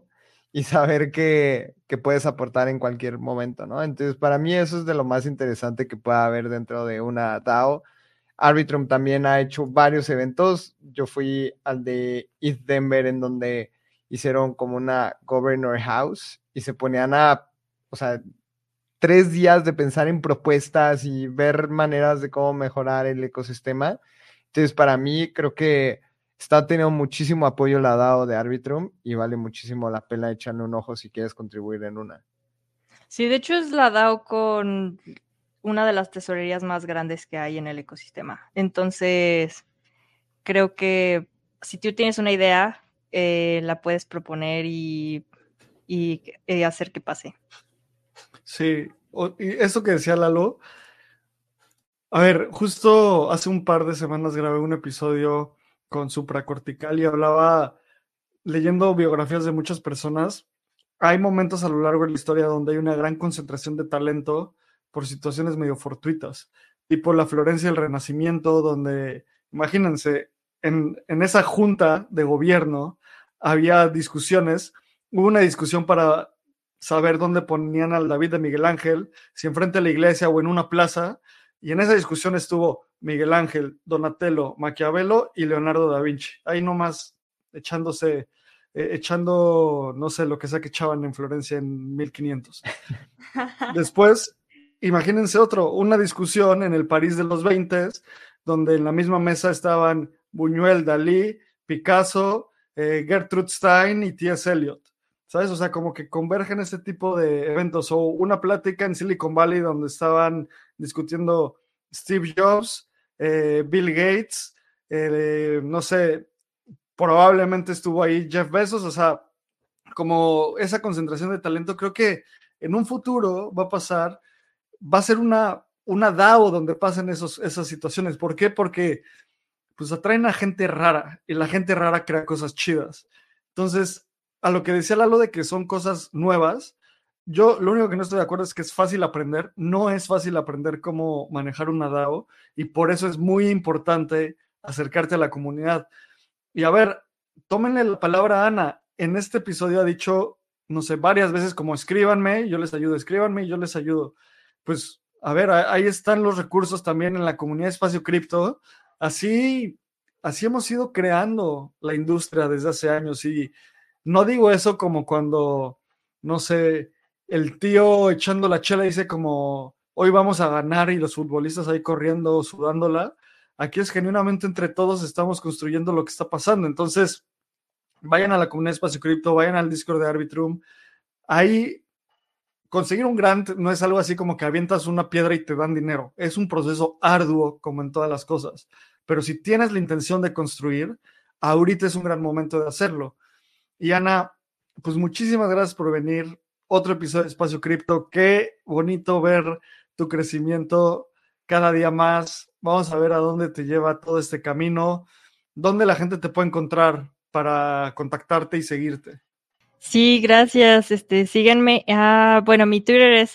y saber que, que puedes aportar en cualquier momento, ¿no? Entonces, para mí eso es de lo más interesante que pueda haber dentro de una DAO. Arbitrum también ha hecho varios eventos. Yo fui al de E T H Denver, en donde hicieron como una Governor House y se ponían a, o sea, tres días de pensar en propuestas y ver maneras de cómo mejorar el ecosistema. Entonces, para mí, creo que está teniendo muchísimo apoyo la DAO de Arbitrum y vale muchísimo la pena echarle un ojo si quieres contribuir en una. Sí, de hecho es la DAO con una de las tesorerías más grandes que hay en el ecosistema. Entonces, creo que si tú tienes una idea, eh, la puedes proponer y, y, y hacer que pase. Sí, o, y eso que decía Lalo, a ver, justo hace un par de semanas grabé un episodio con Supracortical y hablaba, leyendo biografías de muchas personas, hay momentos a lo largo de la historia donde hay una gran concentración de talento por situaciones medio fortuitas, tipo la Florencia del Renacimiento, donde, imagínense, en, en esa junta de gobierno había discusiones, hubo una discusión para saber dónde ponían al David de Miguel Ángel, si enfrente de la iglesia o en una plaza, y en esa discusión estuvo Miguel Ángel, Donatello, Maquiavelo y Leonardo da Vinci, ahí nomás echándose, eh, echando, no sé, lo que sea que echaban en Florencia en mil quinientos. Después, imagínense otro, una discusión en el París de los veinte, donde en la misma mesa estaban Buñuel, Dalí, Picasso, eh, Gertrude Stein y T S. Eliot. ¿Sabes? O sea, como que convergen ese tipo de eventos. O una plática en Silicon Valley donde estaban discutiendo Steve Jobs, eh, Bill Gates, eh, no sé, probablemente estuvo ahí Jeff Bezos. O sea, como esa concentración de talento, creo que en un futuro va a pasar, va a ser una, una DAO donde pasen esos, esas situaciones. ¿Por qué? Porque pues atraen a gente rara y la gente rara crea cosas chidas. Entonces, a lo que decía Lalo de que son cosas nuevas, yo lo único que no estoy de acuerdo es que es fácil aprender. No es fácil aprender cómo manejar una DAO y por eso es muy importante acercarte a la comunidad. Y a ver, tómenle la palabra a Ana. En este episodio ha dicho, no sé, varias veces como escríbanme, yo les ayudo, escríbanme y yo les ayudo. Pues, a ver, ahí están los recursos también en la comunidad Espacio Cripto. Así, así hemos ido creando la industria desde hace años y no digo eso como cuando, no sé, el tío echando la chela dice como, hoy vamos a ganar y los futbolistas ahí corriendo, sudándola. Aquí es genuinamente entre todos estamos construyendo lo que está pasando. Entonces, vayan a la comunidad Espacio Cripto, vayan al Discord de Arbitrum. Ahí conseguir un grant no es algo así como que avientas una piedra y te dan dinero. Es un proceso arduo, como en todas las cosas. Pero si tienes la intención de construir, ahorita es un gran momento de hacerlo. Y Ana, pues muchísimas gracias por venir. Otro episodio de Espacio Cripto. Qué bonito ver tu crecimiento cada día más. Vamos a ver a dónde te lleva todo este camino. ¿Dónde la gente te puede encontrar para contactarte y seguirte? Sí, gracias. Este, síganme. Ah, bueno, mi Twitter es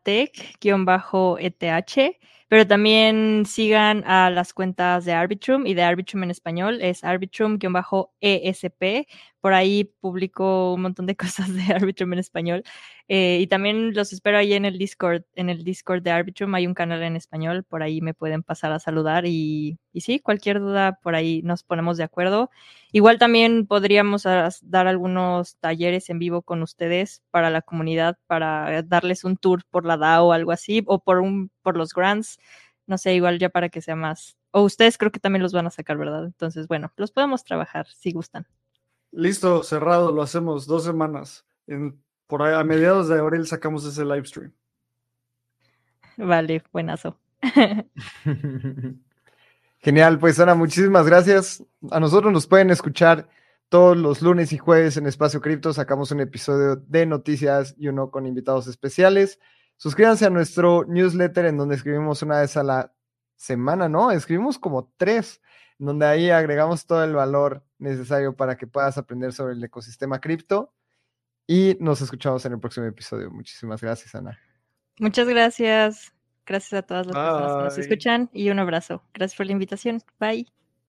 anatech-eth, pero también sigan a las cuentas de Arbitrum y de Arbitrum en español, es Arbitrum-esp. Por ahí publico un montón de cosas de Arbitrum en español. Eh, y también los espero ahí en el Discord, en el Discord de Arbitrum. Hay un canal en español, por ahí me pueden pasar a saludar y, y sí, cualquier duda, por ahí nos ponemos de acuerdo. Igual también podríamos dar algunos talleres en vivo con ustedes para la comunidad, para darles un tour por la DAO o algo así, o por un, por los grants, no sé, igual ya para que sea más. O ustedes creo que también los van a sacar, ¿verdad? Entonces, bueno, los podemos trabajar si gustan. Listo, cerrado, lo hacemos dos semanas. En, por ahí, a mediados de abril sacamos ese live stream. Vale, buenazo. Genial, pues Ana, muchísimas gracias. A nosotros nos pueden escuchar todos los lunes y jueves en Espacio Cripto. Sacamos un episodio de noticias y uno con invitados especiales. Suscríbanse a nuestro newsletter en donde escribimos una vez a la semana, ¿no? Escribimos como tres, en donde ahí agregamos todo el valor necesario para que puedas aprender sobre el ecosistema cripto. Y nos escuchamos en el próximo episodio. Muchísimas gracias, Ana. Muchas gracias. Gracias a todas las personas que nos Bye. escuchan y un abrazo. Gracias por la invitación. Bye.